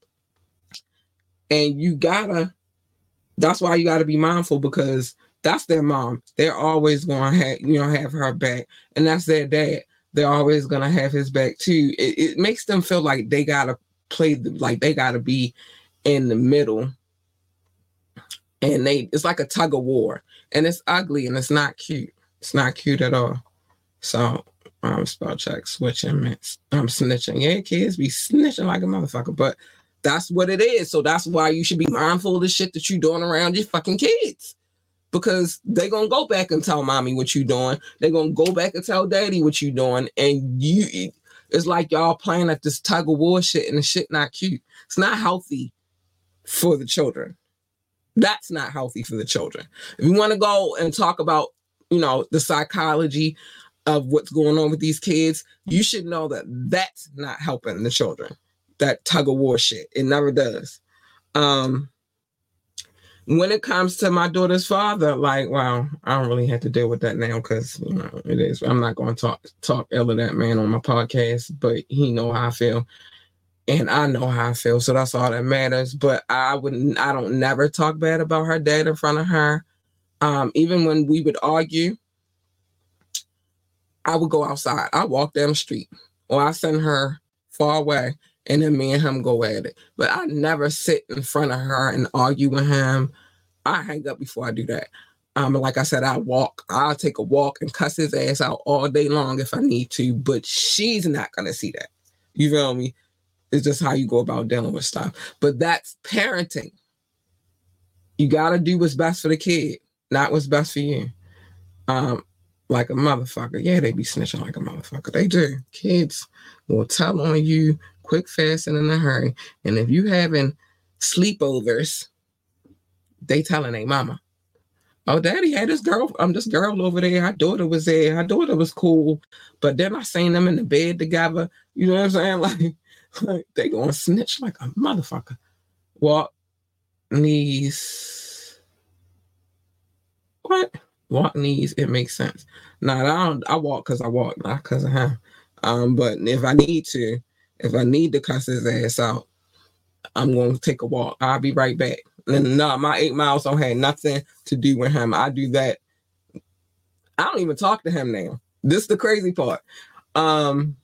and you gotta, that's why you gotta be mindful because that's their mom. They're always gonna have, you know, have her back. And that's their dad. They're always gonna have his back too. It, it makes them feel like they gotta play, the, like they gotta be in the middle. And they, it's like a tug of war. And it's ugly and it's not cute. It's not cute at all. So, um, spell check, switching, I'm snitching. Yeah, kids be snitching like a motherfucker, but that's what it is. So that's why you should be mindful of the shit that you doing around your fucking kids. Because they gonna go back and tell mommy what you doing. They gonna go back and tell daddy what you doing. And you, it's like y'all playing at this tug of war shit and the shit not cute. It's not healthy for the children. That's not healthy for the children. If you want to go and talk about, you know, the psychology of what's going on with these kids, you should know that that's not helping the children. That tug of war shit. It never does. Um, when it comes to my daughter's father, like, wow, I don't really have to deal with that now because, you know, it is. I'm not going to talk talk ill of that man on my podcast, but he know how I feel. And I know how I feel. So that's all that matters. But I wouldn't, I don't never talk bad about her dad in front of her. Um, even when we would argue, I would go outside. I walk down the street or I send her far away and then me and him go at it. But I never sit in front of her and argue with him. I hang up before I do that. Um, like I said, I walk. I'll take a walk and cuss his ass out all day long if I need to. But she's not going to see that. You feel me? It's just how you go about dealing with stuff. But that's parenting. You got to do what's best for the kid, not what's best for you. Um, like a motherfucker. Yeah, they be snitching like a motherfucker. They do. Kids will tell on you quick, fast, and in a hurry. And if you having sleepovers, they telling their mama, oh, daddy had this girl, I'm um, this girl over there. Her daughter was there. Her daughter was cool. But then I seen them in the bed together. You know what I'm saying? Like, like they gonna snitch like a motherfucker. Walk knees. What? Walk knees. It makes sense. Nah, I don't. I walk because I walk, not because of him. Um, but if I need to, if I need to cuss his ass out, I'm gonna take a walk. I'll be right back. And no, my eight miles don't have nothing to do with him. I do that I don't even talk to him now. This is the crazy part. Um,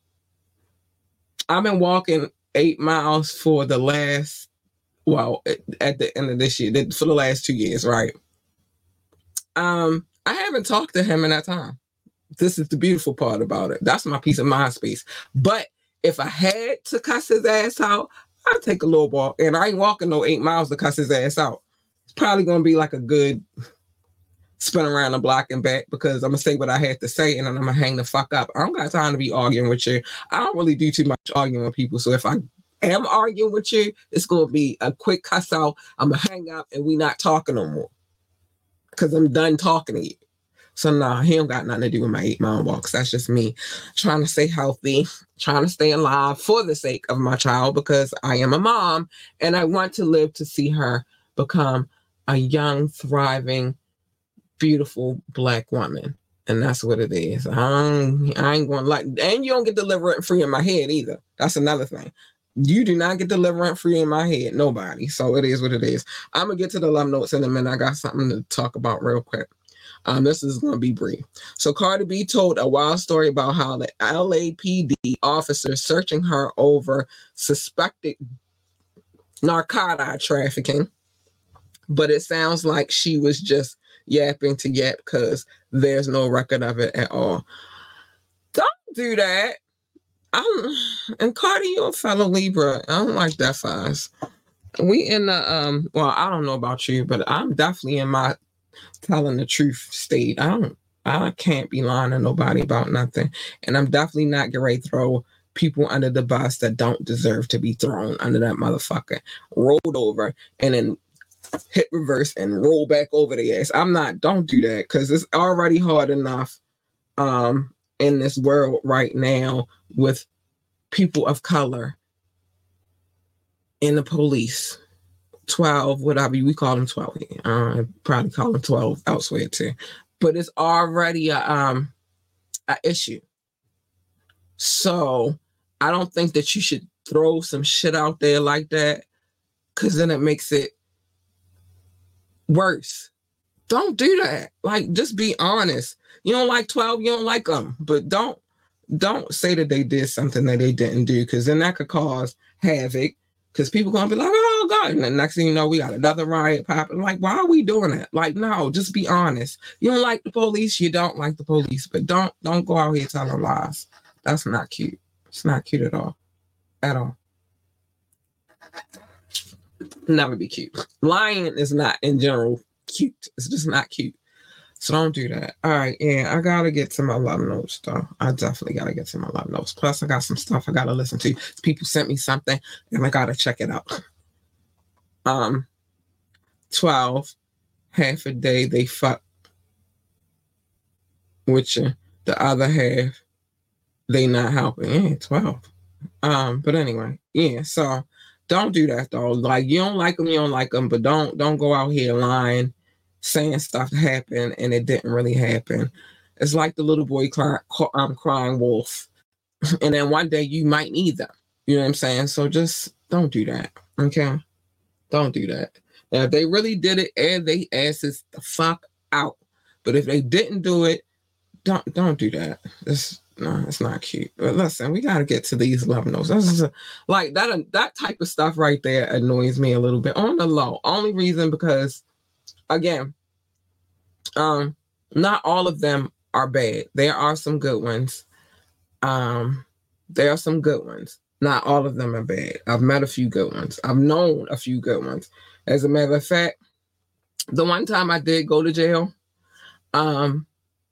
I've been walking eight miles for the last, well, at the end of this year, for the last two years, right? Um, I haven't talked to him in that time. This is the beautiful part about it. That's my peace of mind space. But if I had to cuss his ass out, I'd take a little walk. And I ain't walking no eight miles to cuss his ass out. It's probably going to be like a good spin around the block and back, because I'm going to say what I had to say and then I'm going to hang the fuck up. I don't got time to be arguing with you. I don't really do too much arguing with people. So if I am arguing with you, it's going to be a quick cuss out. I'm going to hang up and we not talking no more, because I'm done talking to you. So nah, he don't got nothing to do with my eight mile walks. That's just me trying to stay healthy, trying to stay alive for the sake of my child, because I am a mom and I want to live to see her become a young, thriving, beautiful Black woman. And that's what it is. I, don't, I ain't going to like, and you don't get deliverance free in my head either. That's another thing. You do not get deliverance free in my head. Nobody. So it is what it is. I'm going to get to the love notes in a minute. I got something to talk about real quick. Um, this is going to be brief. So Cardi B told a wild story about how the L A P D officer searching her over suspected narcotic trafficking, but it sounds like she was just yapping to yap because there's no record of it at all. Don't do that. I'm, and Cardi, you're a fellow Libra. I don't like that fast. We in the, um, well, I don't know about you, but I'm definitely in my telling the truth state. I don't, I can't be lying to nobody about nothing. And I'm definitely not getting ready to throw people under the bus that don't deserve to be thrown under that motherfucker. Rolled over and then hit reverse and roll back over the ass. I'm not, don't do that, because it's already hard enough um, in this world right now with people of color in the police. twelve, whatever, we call them twelve. Uh, probably call them twelve elsewhere too. But it's already a, um, a issue. So I don't think that you should throw some shit out there like that, because then it makes it worse. Don't do that. Like, just be honest. You don't like twelve, you don't like them. But don't don't say that they did something that they didn't do, because then that could cause havoc. Because people gonna be like, oh God, and the next thing you know, we got another riot popping. Like, why are we doing that? Like, no, just be honest. You don't like the police, you don't like the police, but don't don't go out here telling lies. That's not cute. It's not cute at all. At all. Never be cute. Lying is not in general cute. It's just not cute. So don't do that. All right, yeah, I gotta get to my love notes though. I definitely gotta get to my love notes. Plus, I got some stuff I gotta listen to. People sent me something, and I gotta check it out. Um, twelve, half a day they fuck with you. The other half, they not helping. Yeah, twelve. Um, but anyway, yeah. So don't do that though. Like, you don't like them, you don't like them, but don't don't go out here lying, saying stuff happened and it didn't really happen. It's like the little boy cry, um, crying wolf. And then one day you might need them. You know what I'm saying? So just don't do that. Okay? Don't do that. Now, if they really did it, air they asses the fuck out. But if they didn't do it, don't don't do that. It's no, it's not cute. But listen, we gotta get to these love notes. This is a, like that that type of stuff right there annoys me a little bit on the low. Only reason because, again, um, not all of them are bad. There are some good ones. Um, there are some good ones. Not all of them are bad. I've met a few good ones. I've known a few good ones. As a matter of fact, the one time I did go to jail, um,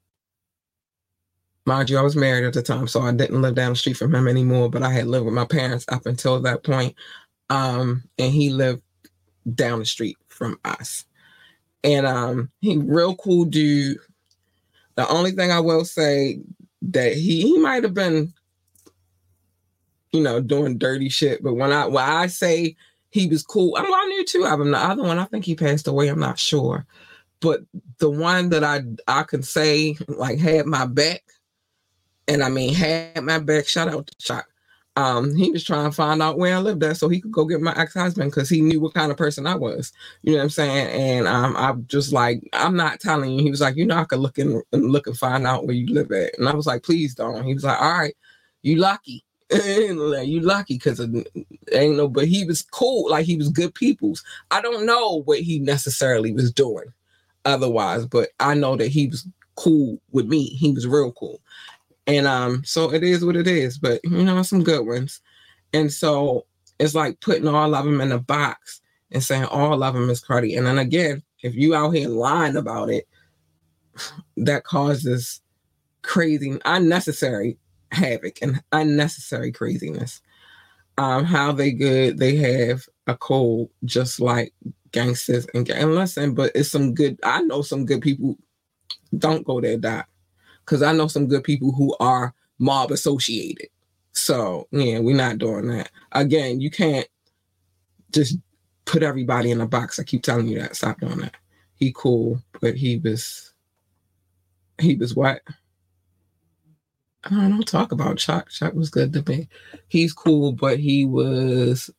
mind you, I was married at the time, so I didn't live down the street from him anymore, but I had lived with my parents up until that point. Um, and he lived down the street from us. And um, he real cool dude. The only thing I will say that he he might have been, you know, doing dirty shit. But when I when I say he was cool, I, well, I knew two of them. The other one, I think he passed away. I'm not sure. But the one that I I can say like had my back, and I mean had my back. Shout out to Chuck. Um, he was trying to find out where I lived at so he could go get my ex-husband because he knew what kind of person I was. You know what I'm saying? And um, I'm just like, I'm not telling you. He was like, you know, I could look and look and find out where you live at. And I was like, please don't. He was like, all right, you lucky. You lucky because ain't no, but he was cool. Like he was good people's. I don't know what he necessarily was doing otherwise, but I know that he was cool with me. He was real cool. And um, so it is what it is, but you know, some good ones. And so it's like putting all of them in a box and saying all of them is cruddy. And then again, if you out here lying about it, that causes crazy, unnecessary havoc and unnecessary craziness. Um, how they good, they have a code just like gangsters and gang. And listen, but it's some good, I know some good people. Don't go there, Doc. Because I know some good people who are mob associated. So, yeah, we're not doing that. Again, you can't just put everybody in a box. I keep telling you that. Stop doing that. He cool, but he was, he was what? I don't, don't talk about Chuck. Chuck was good to me. He's cool, but he was,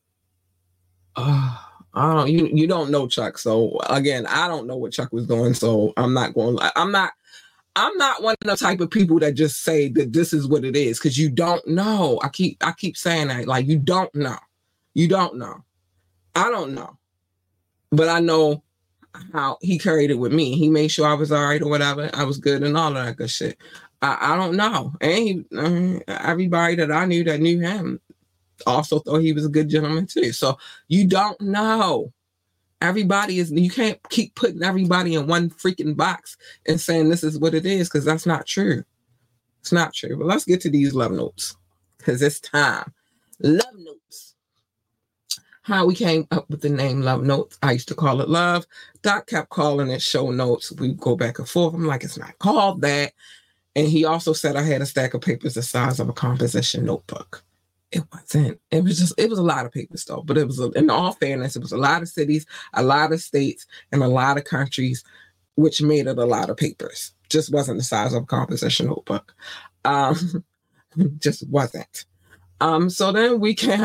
uh, I don't, you, you don't know Chuck. So, again, I don't know what Chuck was doing. So, I'm not going, I'm not, I'm not one of the type of people that just say that this is what it is because you don't know. I keep I keep saying that. Like, you don't know. You don't know. I don't know. But I know how he carried it with me. He made sure I was all right or whatever. I was good and all of that good shit. I, I don't know. And he, uh, everybody that I knew that knew him also thought he was a good gentleman too. So you don't know. Everybody is, you can't keep putting everybody in one freaking box and saying this is what it is, because that's not true. It's not true. But let's get to these love notes, because it's time. Love notes. How we came up with the name Love Notes. I used to call it Love. Doc kept calling it Show Notes. We go back and forth. I'm like, it's not called that. And he also said I had a stack of papers the size of a composition notebook. It wasn't. It was just, it was a lot of papers though. But it was, a, in all fairness, it was a lot of cities, a lot of states, and a lot of countries, which made it a lot of papers. Just wasn't the size of a composition notebook. Um, just wasn't. Um, so then we can,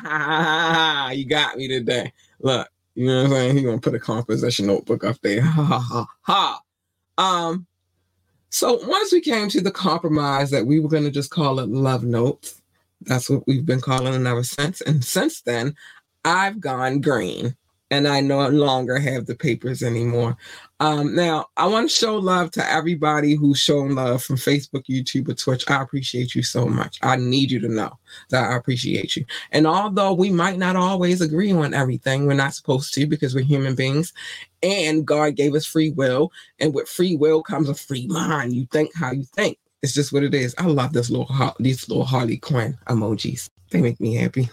you got me today. Look, you know what I'm saying? He's going to put a composition notebook up there. Ha, ha, ha, ha. Um, so once we came to the compromise that we were going to just call it Love Notes, that's what we've been calling it ever since. And since then, I've gone green and I no longer have the papers anymore. Um, now, I want to show love to everybody who's shown love from Facebook, YouTube, or Twitch. I appreciate you so much. I need you to know that I appreciate you. And although we might not always agree on everything, we're not supposed to because we're human beings. And God gave us free will. And with free will comes a free mind. You think how you think. It's just what it is. I love this little these little Harley Quinn emojis. They make me happy.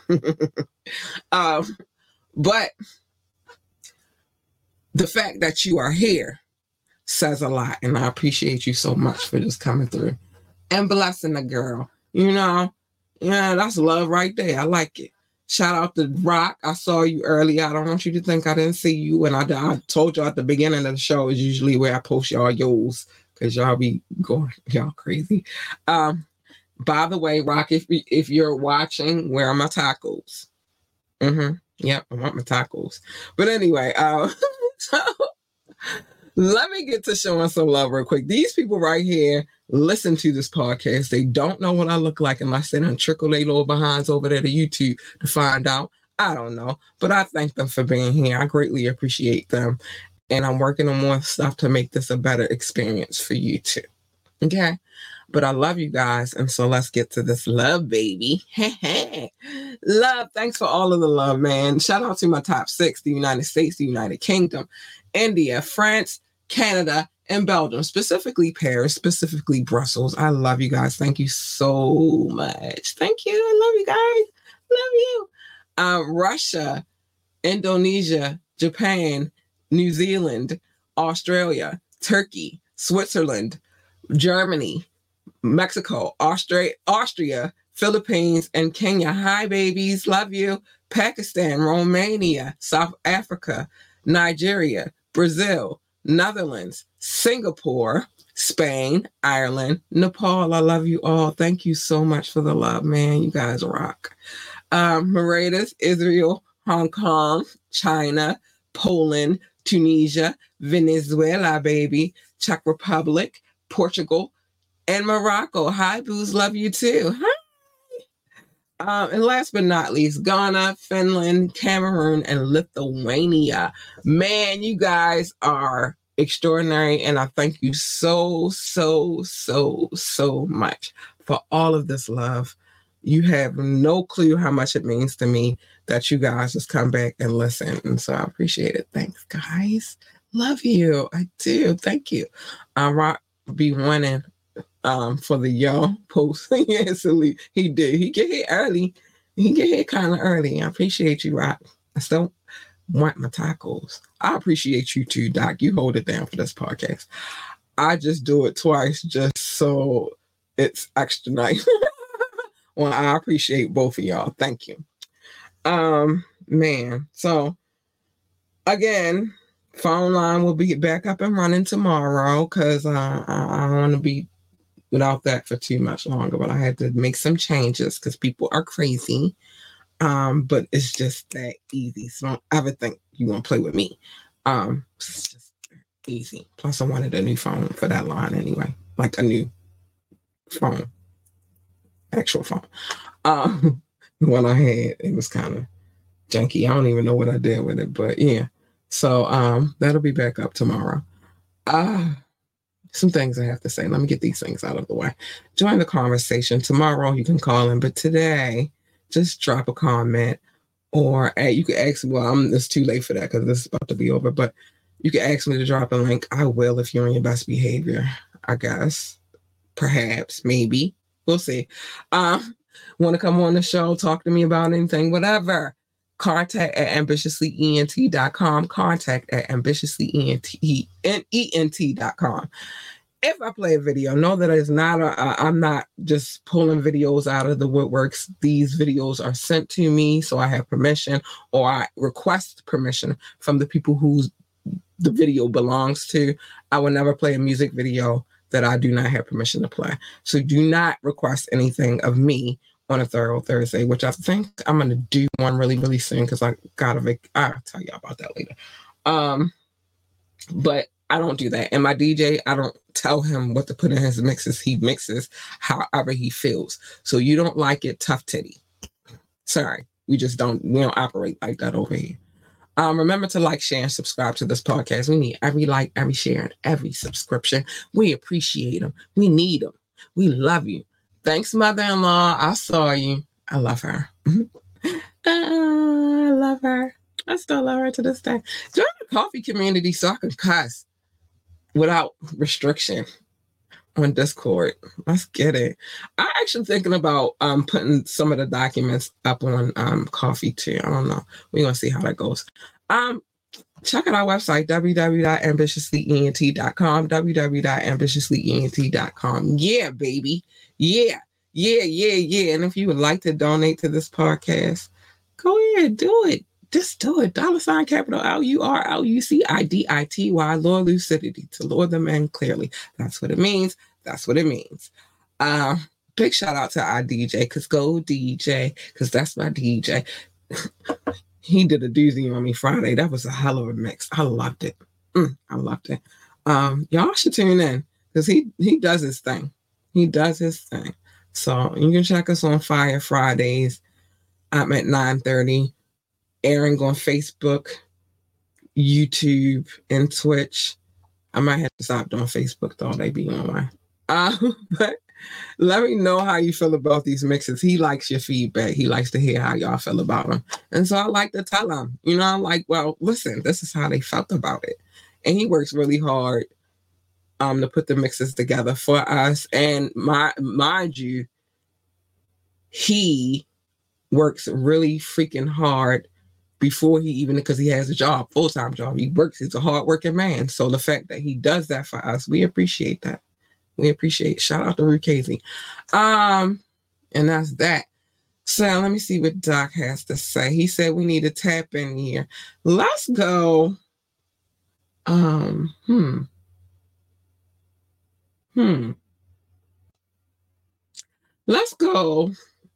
um, but the fact that you are here says a lot, and I appreciate you so much for just coming through and blessing the girl. You know, yeah, that's love right there. I like it. Shout out to Rock. I saw you earlier. I don't want you to think I didn't see you. And I, I told you at the beginning of the show is usually where I post y'all yo's. Because y'all be going, y'all crazy. Um, by the way, Rock, if if you're watching, where are my tacos? Mm-hmm. Yep, I want my tacos. But anyway, uh, so let me get to showing some love real quick. These people right here listen to this podcast. They don't know what I look like unless they done trickle their little behinds over there to YouTube to find out. I don't know. But I thank them for being here. I greatly appreciate them. And I'm working on more stuff to make this a better experience for you too. Okay? But I love you guys. And so let's get to this love, baby. Love. Thanks for all of the love, man. Shout out to my top six, the United States, the United Kingdom, India, France, Canada, and Belgium, specifically Paris, specifically Brussels. I love you guys. Thank you so much. Thank you. I love you guys. Love you. Um, Russia, Indonesia, Japan, New Zealand, Australia, Turkey, Switzerland, Germany, Mexico, Austria, Austria, Philippines, and Kenya. Hi, babies. Love you. Pakistan, Romania, South Africa, Nigeria, Brazil, Netherlands, Singapore, Spain, Ireland, Nepal. I love you all. Thank you so much for the love, man. You guys rock. Um, Mauritius, Israel, Hong Kong, China, Poland, Tunisia, Venezuela, baby, Czech Republic, Portugal, and Morocco. Hi, boos. Love you too. Hi. Um, and last but not least, Ghana, Finland, Cameroon, and Lithuania. Man, you guys are extraordinary. And I thank you so, so, so, so much for all of this love. You have no clue how much it means to me that you guys just come back and listen. And so I appreciate it. Thanks, guys. Love you. I do. Thank you. I rock be winning. Um, for the young post. Yes, he did. He get here early. He get here kind of early. I appreciate you, Rock. I still want my tacos. I appreciate you too, Doc. You hold it down for this podcast. I just do it twice just so it's extra nice. Well, I appreciate both of y'all. Thank you. Um, man. So again, phone line will be back up and running tomorrow because uh, I, I don't want to be without that for too much longer, but I had to make some changes because people are crazy. Um, but it's just that easy. So don't ever think you want to play with me. Um, it's just easy. Plus, I wanted a new phone for that line anyway, like a new phone, actual phone. Um, what I had, it was kind of janky. I don't even know what I did with it, but yeah. So um, that'll be back up tomorrow. Ah. Uh, Some things I have to say. Let me get these things out of the way. Join the conversation. Tomorrow you can call in, but today just drop a comment or uh, you can ask me. Well, I'm, it's too late for that because this is about to be over, but you can ask me to drop a link. I will if you're on your best behavior, I guess. Perhaps, maybe. We'll see. Um, want to come on the show, talk to me about anything, whatever. Contact at ambitiously E N T dot com. Contact at ambitiously E N T dot com. If I play a video, know that it's not a, a, I'm not just pulling videos out of the woodworks. These videos are sent to me, so I have permission, or I request permission from the people who the video belongs to. I will never play a music video that I do not have permission to play. So do not request anything of me on a Thorough Thursday, which I think I'm going to do one really, really soon because I got to make, I'll tell you about that later. Um, but I don't do that. And my D J, I don't tell him what to put in his mixes. He mixes however he feels. So you don't like it, tough titty. Sorry. We just don't, we don't operate like that over here. Um, remember to like, share, and subscribe to this podcast. We need every like, every share, and every subscription. We appreciate them. We need them. We love you. Thanks, mother-in-law. I saw you. I love her. uh, I love her. I still love her to this day. Join the coffee community so I can cuss without restriction on Discord. Let's get it. I'm actually thinking about um putting some of the documents up on um coffee too. I don't know. We're gonna see how that goes. Um, check out our website, w w w dot ambitiously e n t dot com, w w w dot ambitiously e n t dot com. Yeah, baby. Yeah, yeah, yeah, yeah. And if you would like to donate to this podcast, go ahead, do it. Just do it. Dollar sign capital L U R L U C I D I T Y, Lord Lucidity, to Lord the man clearly. That's what it means. That's what it means. Uh, big shout out to our D J, because go D J, because that's my D J. He did a doozy on me Friday. That was a hell of a mix. I loved it. Mm, I loved it. Um, y'all should tune in, because he, he does his thing. He does his thing. So you can check us on Fire Fridays. I'm at nine thirty. Airing on Facebook, YouTube, and Twitch. I might have to stop doing Facebook though. They be on my. Uh, but let me know how you feel about these mixes. He likes your feedback. He likes to hear how y'all feel about them. And so I like to tell him, you know, I'm like, well, listen, this is how they felt about it. And he works really hard um, to put the mixes together for us. And my, mind you, he works really freaking hard before he even, because he has a job, full-time job. He works, he's a hard-working man. So the fact that he does that for us, we appreciate that. We appreciate, shout out to Rukazi. Um, and that's that. So let me see what Doc has to say. He said we need to tap in here. Let's go. Um, hmm. Hmm. Let's go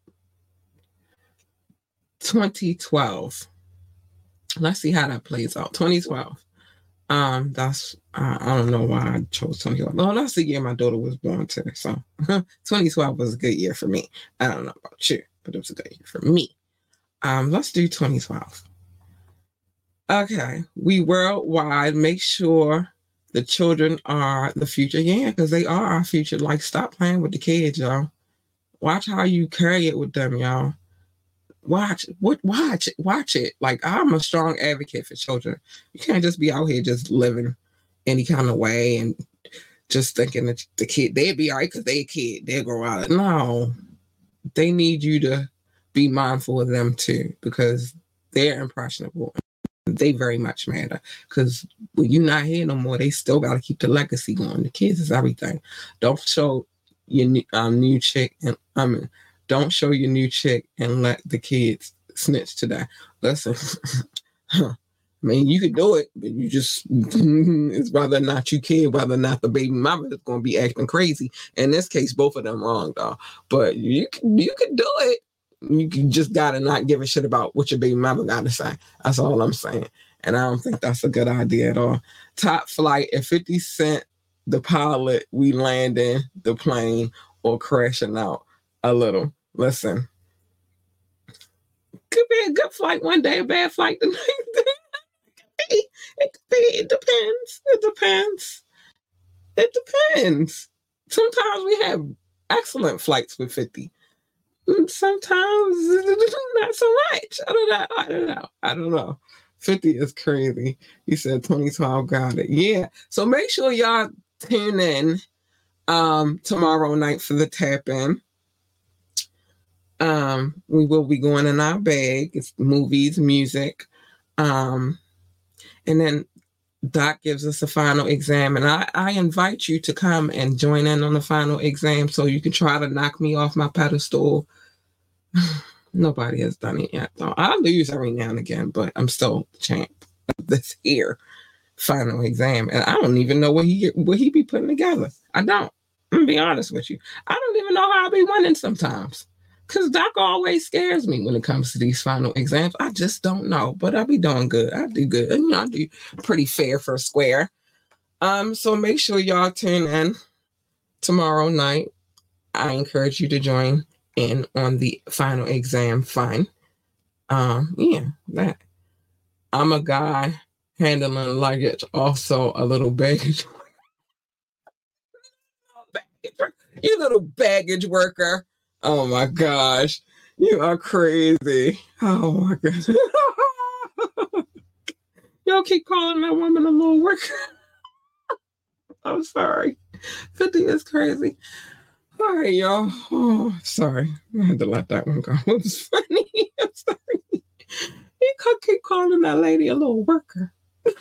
twenty twelve. Let's see how that plays out. twenty twelve. Um, that's uh, I don't know why I chose twenty twelve. No, that's the year my daughter was born too. So twenty twelve was a good year for me. I don't know about you, but it was a good year for me. Um, let's do twenty twelve. Okay, we worldwide make sure the children are the future. Yeah, because they are our future. Like, stop playing with the kids, y'all. Watch how you carry it with them, y'all. Watch, what, watch, watch it. Like, I'm a strong advocate for children. You can't just be out here just living any kind of way and just thinking that the kid, they'd be all right because they a kid, they'll grow out. No, they need you to be mindful of them too, because they're impressionable. They very much matter, because when you're not here no more, they still got to keep the legacy going. The kids is everything. Don't show your um, new chick and I mean, don't show your new chick and let the kids snitch to that. Listen, I mean, you could do it, but you just, it's whether or not you care, whether or not the baby mama is going to be acting crazy. In this case, both of them wrong, though. But you, you could do it. You just got to not give a shit about what your baby mama got to say. That's all I'm saying. And I don't think that's a good idea at all. Top flight, if fifty Cent, the pilot, we landing the plane or crashing out a little. Listen, could be a good flight one day, a bad flight the next day. It could be, it depends. It depends. It depends. Sometimes we have excellent flights with fifty. Sometimes not so much. I don't know. I don't know. I don't know. fifty is crazy. He said twenty twelve got it. Yeah. So make sure y'all tune in um, tomorrow night for the tap in. Um, we will be going in our bag. It's movies, music. Um, and then Doc gives us a final exam. And I, I invite you to come and join in on the final exam so you can try to knock me off my pedestal. Nobody has done it yet, though. I lose every now and again, but I'm still the champ of this here final exam. And I don't even know what he what he be putting together. I don't. I'm gonna be honest with you. I don't even know how I be winning sometimes. Because Doc always scares me when it comes to these final exams. I just don't know. But I be doing good. I do good. And you know, I do pretty fair for a square. Um, so make sure y'all tune in tomorrow night. I encourage you to join in on the final exam fun. Um, yeah, that. I'm a guy handling luggage, also a little baggage. You little baggage worker. Oh my gosh. You are crazy. Oh my goodness. Y'all keep calling that woman a little worker. I'm sorry. fifty is crazy. All right, y'all. Oh, sorry. I had to let that one go. It was funny. I'm sorry. You could keep calling that lady a little worker.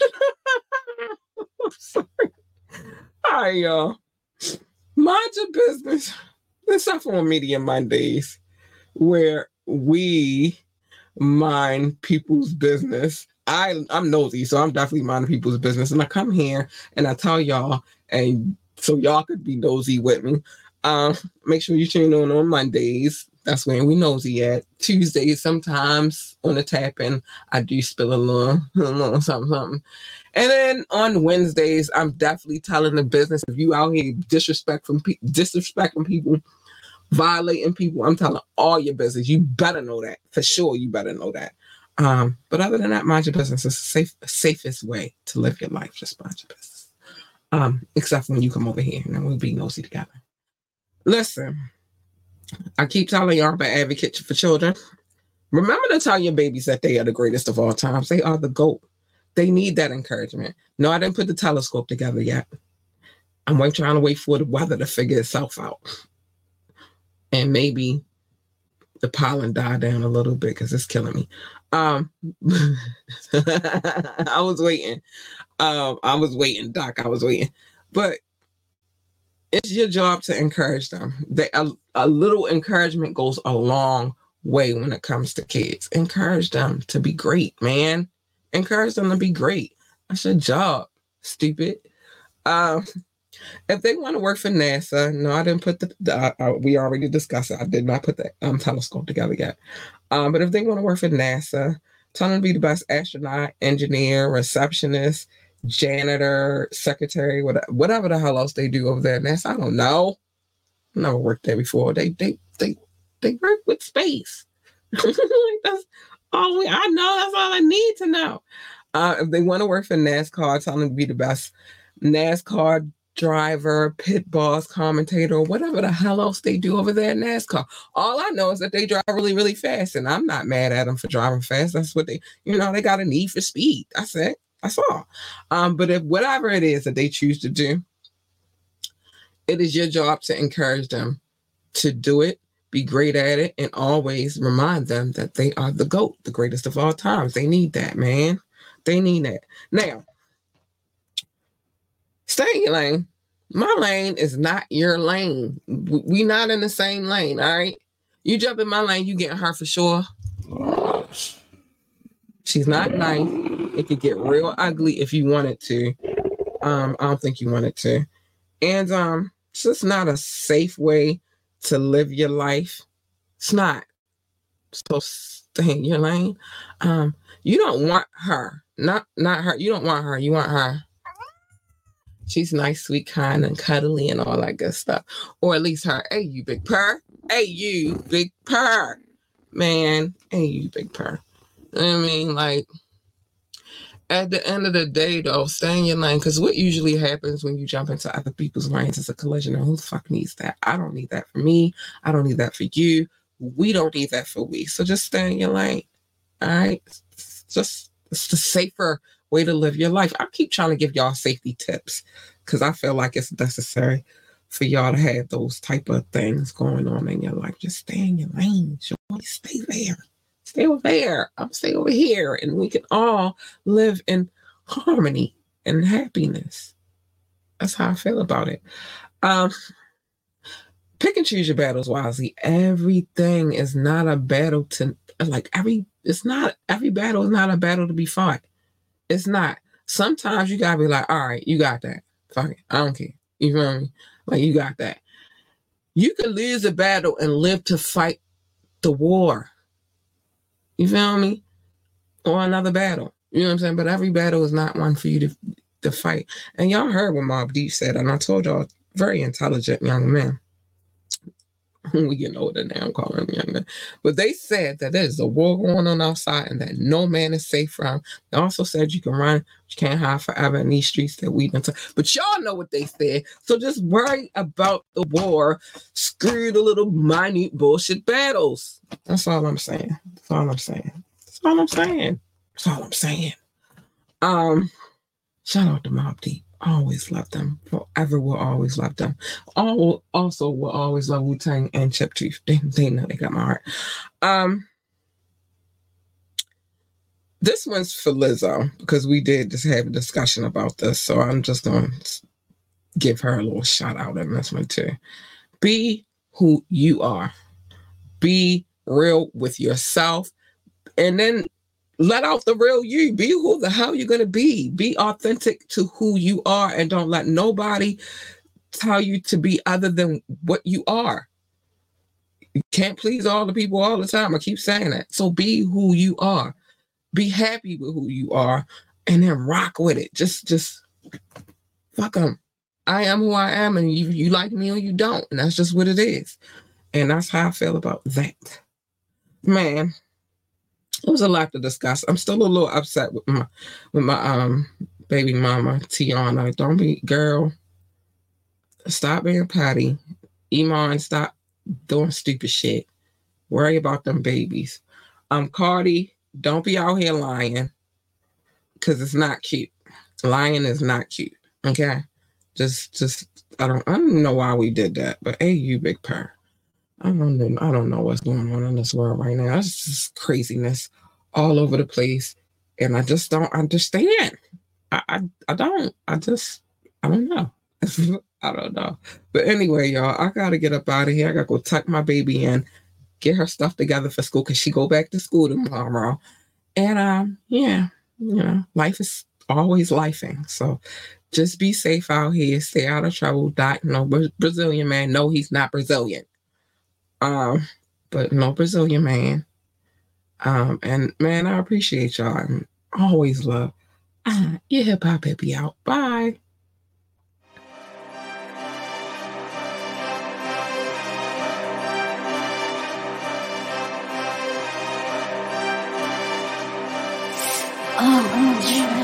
I'm sorry. All right, y'all. Mind your business. It's Saffron Media Mondays, where we mind people's business. I, I'm nosy, so I'm definitely minding people's business. And I come here and I tell y'all, and so y'all could be nosy with me. Um, make sure you tune in on Mondays. That's when we nosy at. Tuesdays, sometimes on the tap-in, I do spill a little, a little something, something. And then on Wednesdays, I'm definitely telling the business. If you out here disrespecting, pe- disrespecting people, violating people, I'm telling all your business. You better know that. For sure, you better know that. Um, but other than that, mind your business. It's the safe, safest way to live your life. Just mind your business. Um, except when you come over here and then we'll be nosy together. Listen, I keep telling y'all about Advocate for Children. Remember to tell your babies that they are the greatest of all times. They are the GOAT. They need that encouragement. No, I didn't put the telescope together yet. I'm wait, trying to wait for the weather to figure itself out. And maybe the pollen die down a little bit because it's killing me. Um, I was waiting. Um, I was waiting, Doc. I was waiting. But it's your job to encourage them. They, a, a little encouragement goes a long way when it comes to kids. Encourage them to be great, man. Encourage them to be great. That's your job, stupid. Um, If they want to work for NASA, no, I didn't put the, the uh, uh, we already discussed it. I did not put the um, telescope together yet. Um, but if they want to work for NASA, tell them to be the best astronaut, engineer, receptionist, janitor, secretary, whatever, whatever the hell else they do over there at NASA. I don't know. I never worked there before. They they they they work with space. That's all we, I know. That's all I need to know. Uh, if they want to work for NASCAR, tell them to be the best NASCAR driver, pit boss, commentator, whatever the hell else they do over there at NASCAR. All I know is that they drive really, really fast, and I'm not mad at them for driving fast. That's what they, you know, they got a need for speed. That's it. That's all. Um, but if whatever it is that they choose to do, it is your job to encourage them to do it, be great at it, and always remind them that they are the GOAT, the greatest of all times. They need that, man. They need that. Now, stay in your lane. My lane is not your lane. We not in the same lane, all right? You jump in my lane, you getting hurt for sure. She's not nice. It could get real ugly if you wanted to. Um, I don't think you wanted to. And um, it's just not a safe way to live your life. It's not. So stay in your lane. Um, you don't want her. Not not her. You don't want her. You want her. She's nice, sweet, kind, and cuddly and all that good stuff. Or at least her. Hey, you big purr. Hey, you big purr. Man, hey, you big purr. I mean, like, at the end of the day, though, stay in your lane. Because what usually happens when you jump into other people's lanes is a collision. And who the fuck needs that? I don't need that for me. I don't need that for you. We don't need that for we. So just stay in your lane. All right? It's just, it's the safer way to live your life. I keep trying to give y'all safety tips because I feel like it's necessary for y'all to have those type of things going on in your life. Just stay in your lane. Stay there. Stay over there. I'm stay over here. And we can all live in harmony and happiness. That's how I feel about it. Um, pick and choose your battles wisely. Everything is not a battle to, like, every, it's not, every battle is not a battle to be fought. It's not. Sometimes you gotta be like, all right, you got that. Fuck it. I don't care. You feel me? Like, you got that. You can lose a battle and live to fight the war. You feel me? Or another battle. You know what I'm saying? But every battle is not one for you to, to fight. And y'all heard what Mobb Deep said, and I told y'all, very intelligent young man. We getting older now, I'm calling them young men. But they said that there's a war going on outside and that no man is safe from. They also said you can run, you can't hide forever in these streets that we've been to. But y'all know what they said. So just worry about the war. Screw the little minute bullshit battles. That's all I'm saying. That's all I'm saying. That's all I'm saying. That's all I'm saying. Um, shout out to Mobb Deep. Always love them. Forever will always love them. All also will always love Wu-Tang and Chip Chief. They, they know they got my heart. Um, this one's for Lizzo because we did just have a discussion about this. So I'm just going to give her a little shout out in this one too. Be who you are. Be real with yourself. And then let out the real you. Be who the hell you're going to be. Be authentic to who you are and don't let nobody tell you to be other than what you are. You can't please all the people all the time. I keep saying that. So be who you are. Be happy with who you are and then rock with it. Just, just fuck them. I am who I am and you, you like me or you don't. And that's just what it is. And that's how I feel about that. Man. It was a lot to discuss. I'm still a little upset with my with my um baby mama, Tiana. Don't be, girl, stop being patty. Iman, stop doing stupid shit. Worry about them babies. Um, Cardi, don't be out here lying because it's not cute. Lying is not cute. Okay? Just just I don't I don't know why we did that, but hey, you big purr. I don't know. I don't know what's going on in this world right now. It's just craziness all over the place, and I just don't understand. I, I, I don't. I just, I don't know. I don't know. But anyway, y'all, I gotta get up out of here. I gotta go tuck my baby in, get her stuff together for school because she go back to school tomorrow. And um, yeah, you know, life is always lifing. So just be safe out here. Stay out of trouble. Doc, no Brazilian man. No, he's not Brazilian. Um, but no Brazilian man. Um, and man, I appreciate y'all. I always love. Ah, your hip hop hippie out. Bye. Oh, oh, yeah.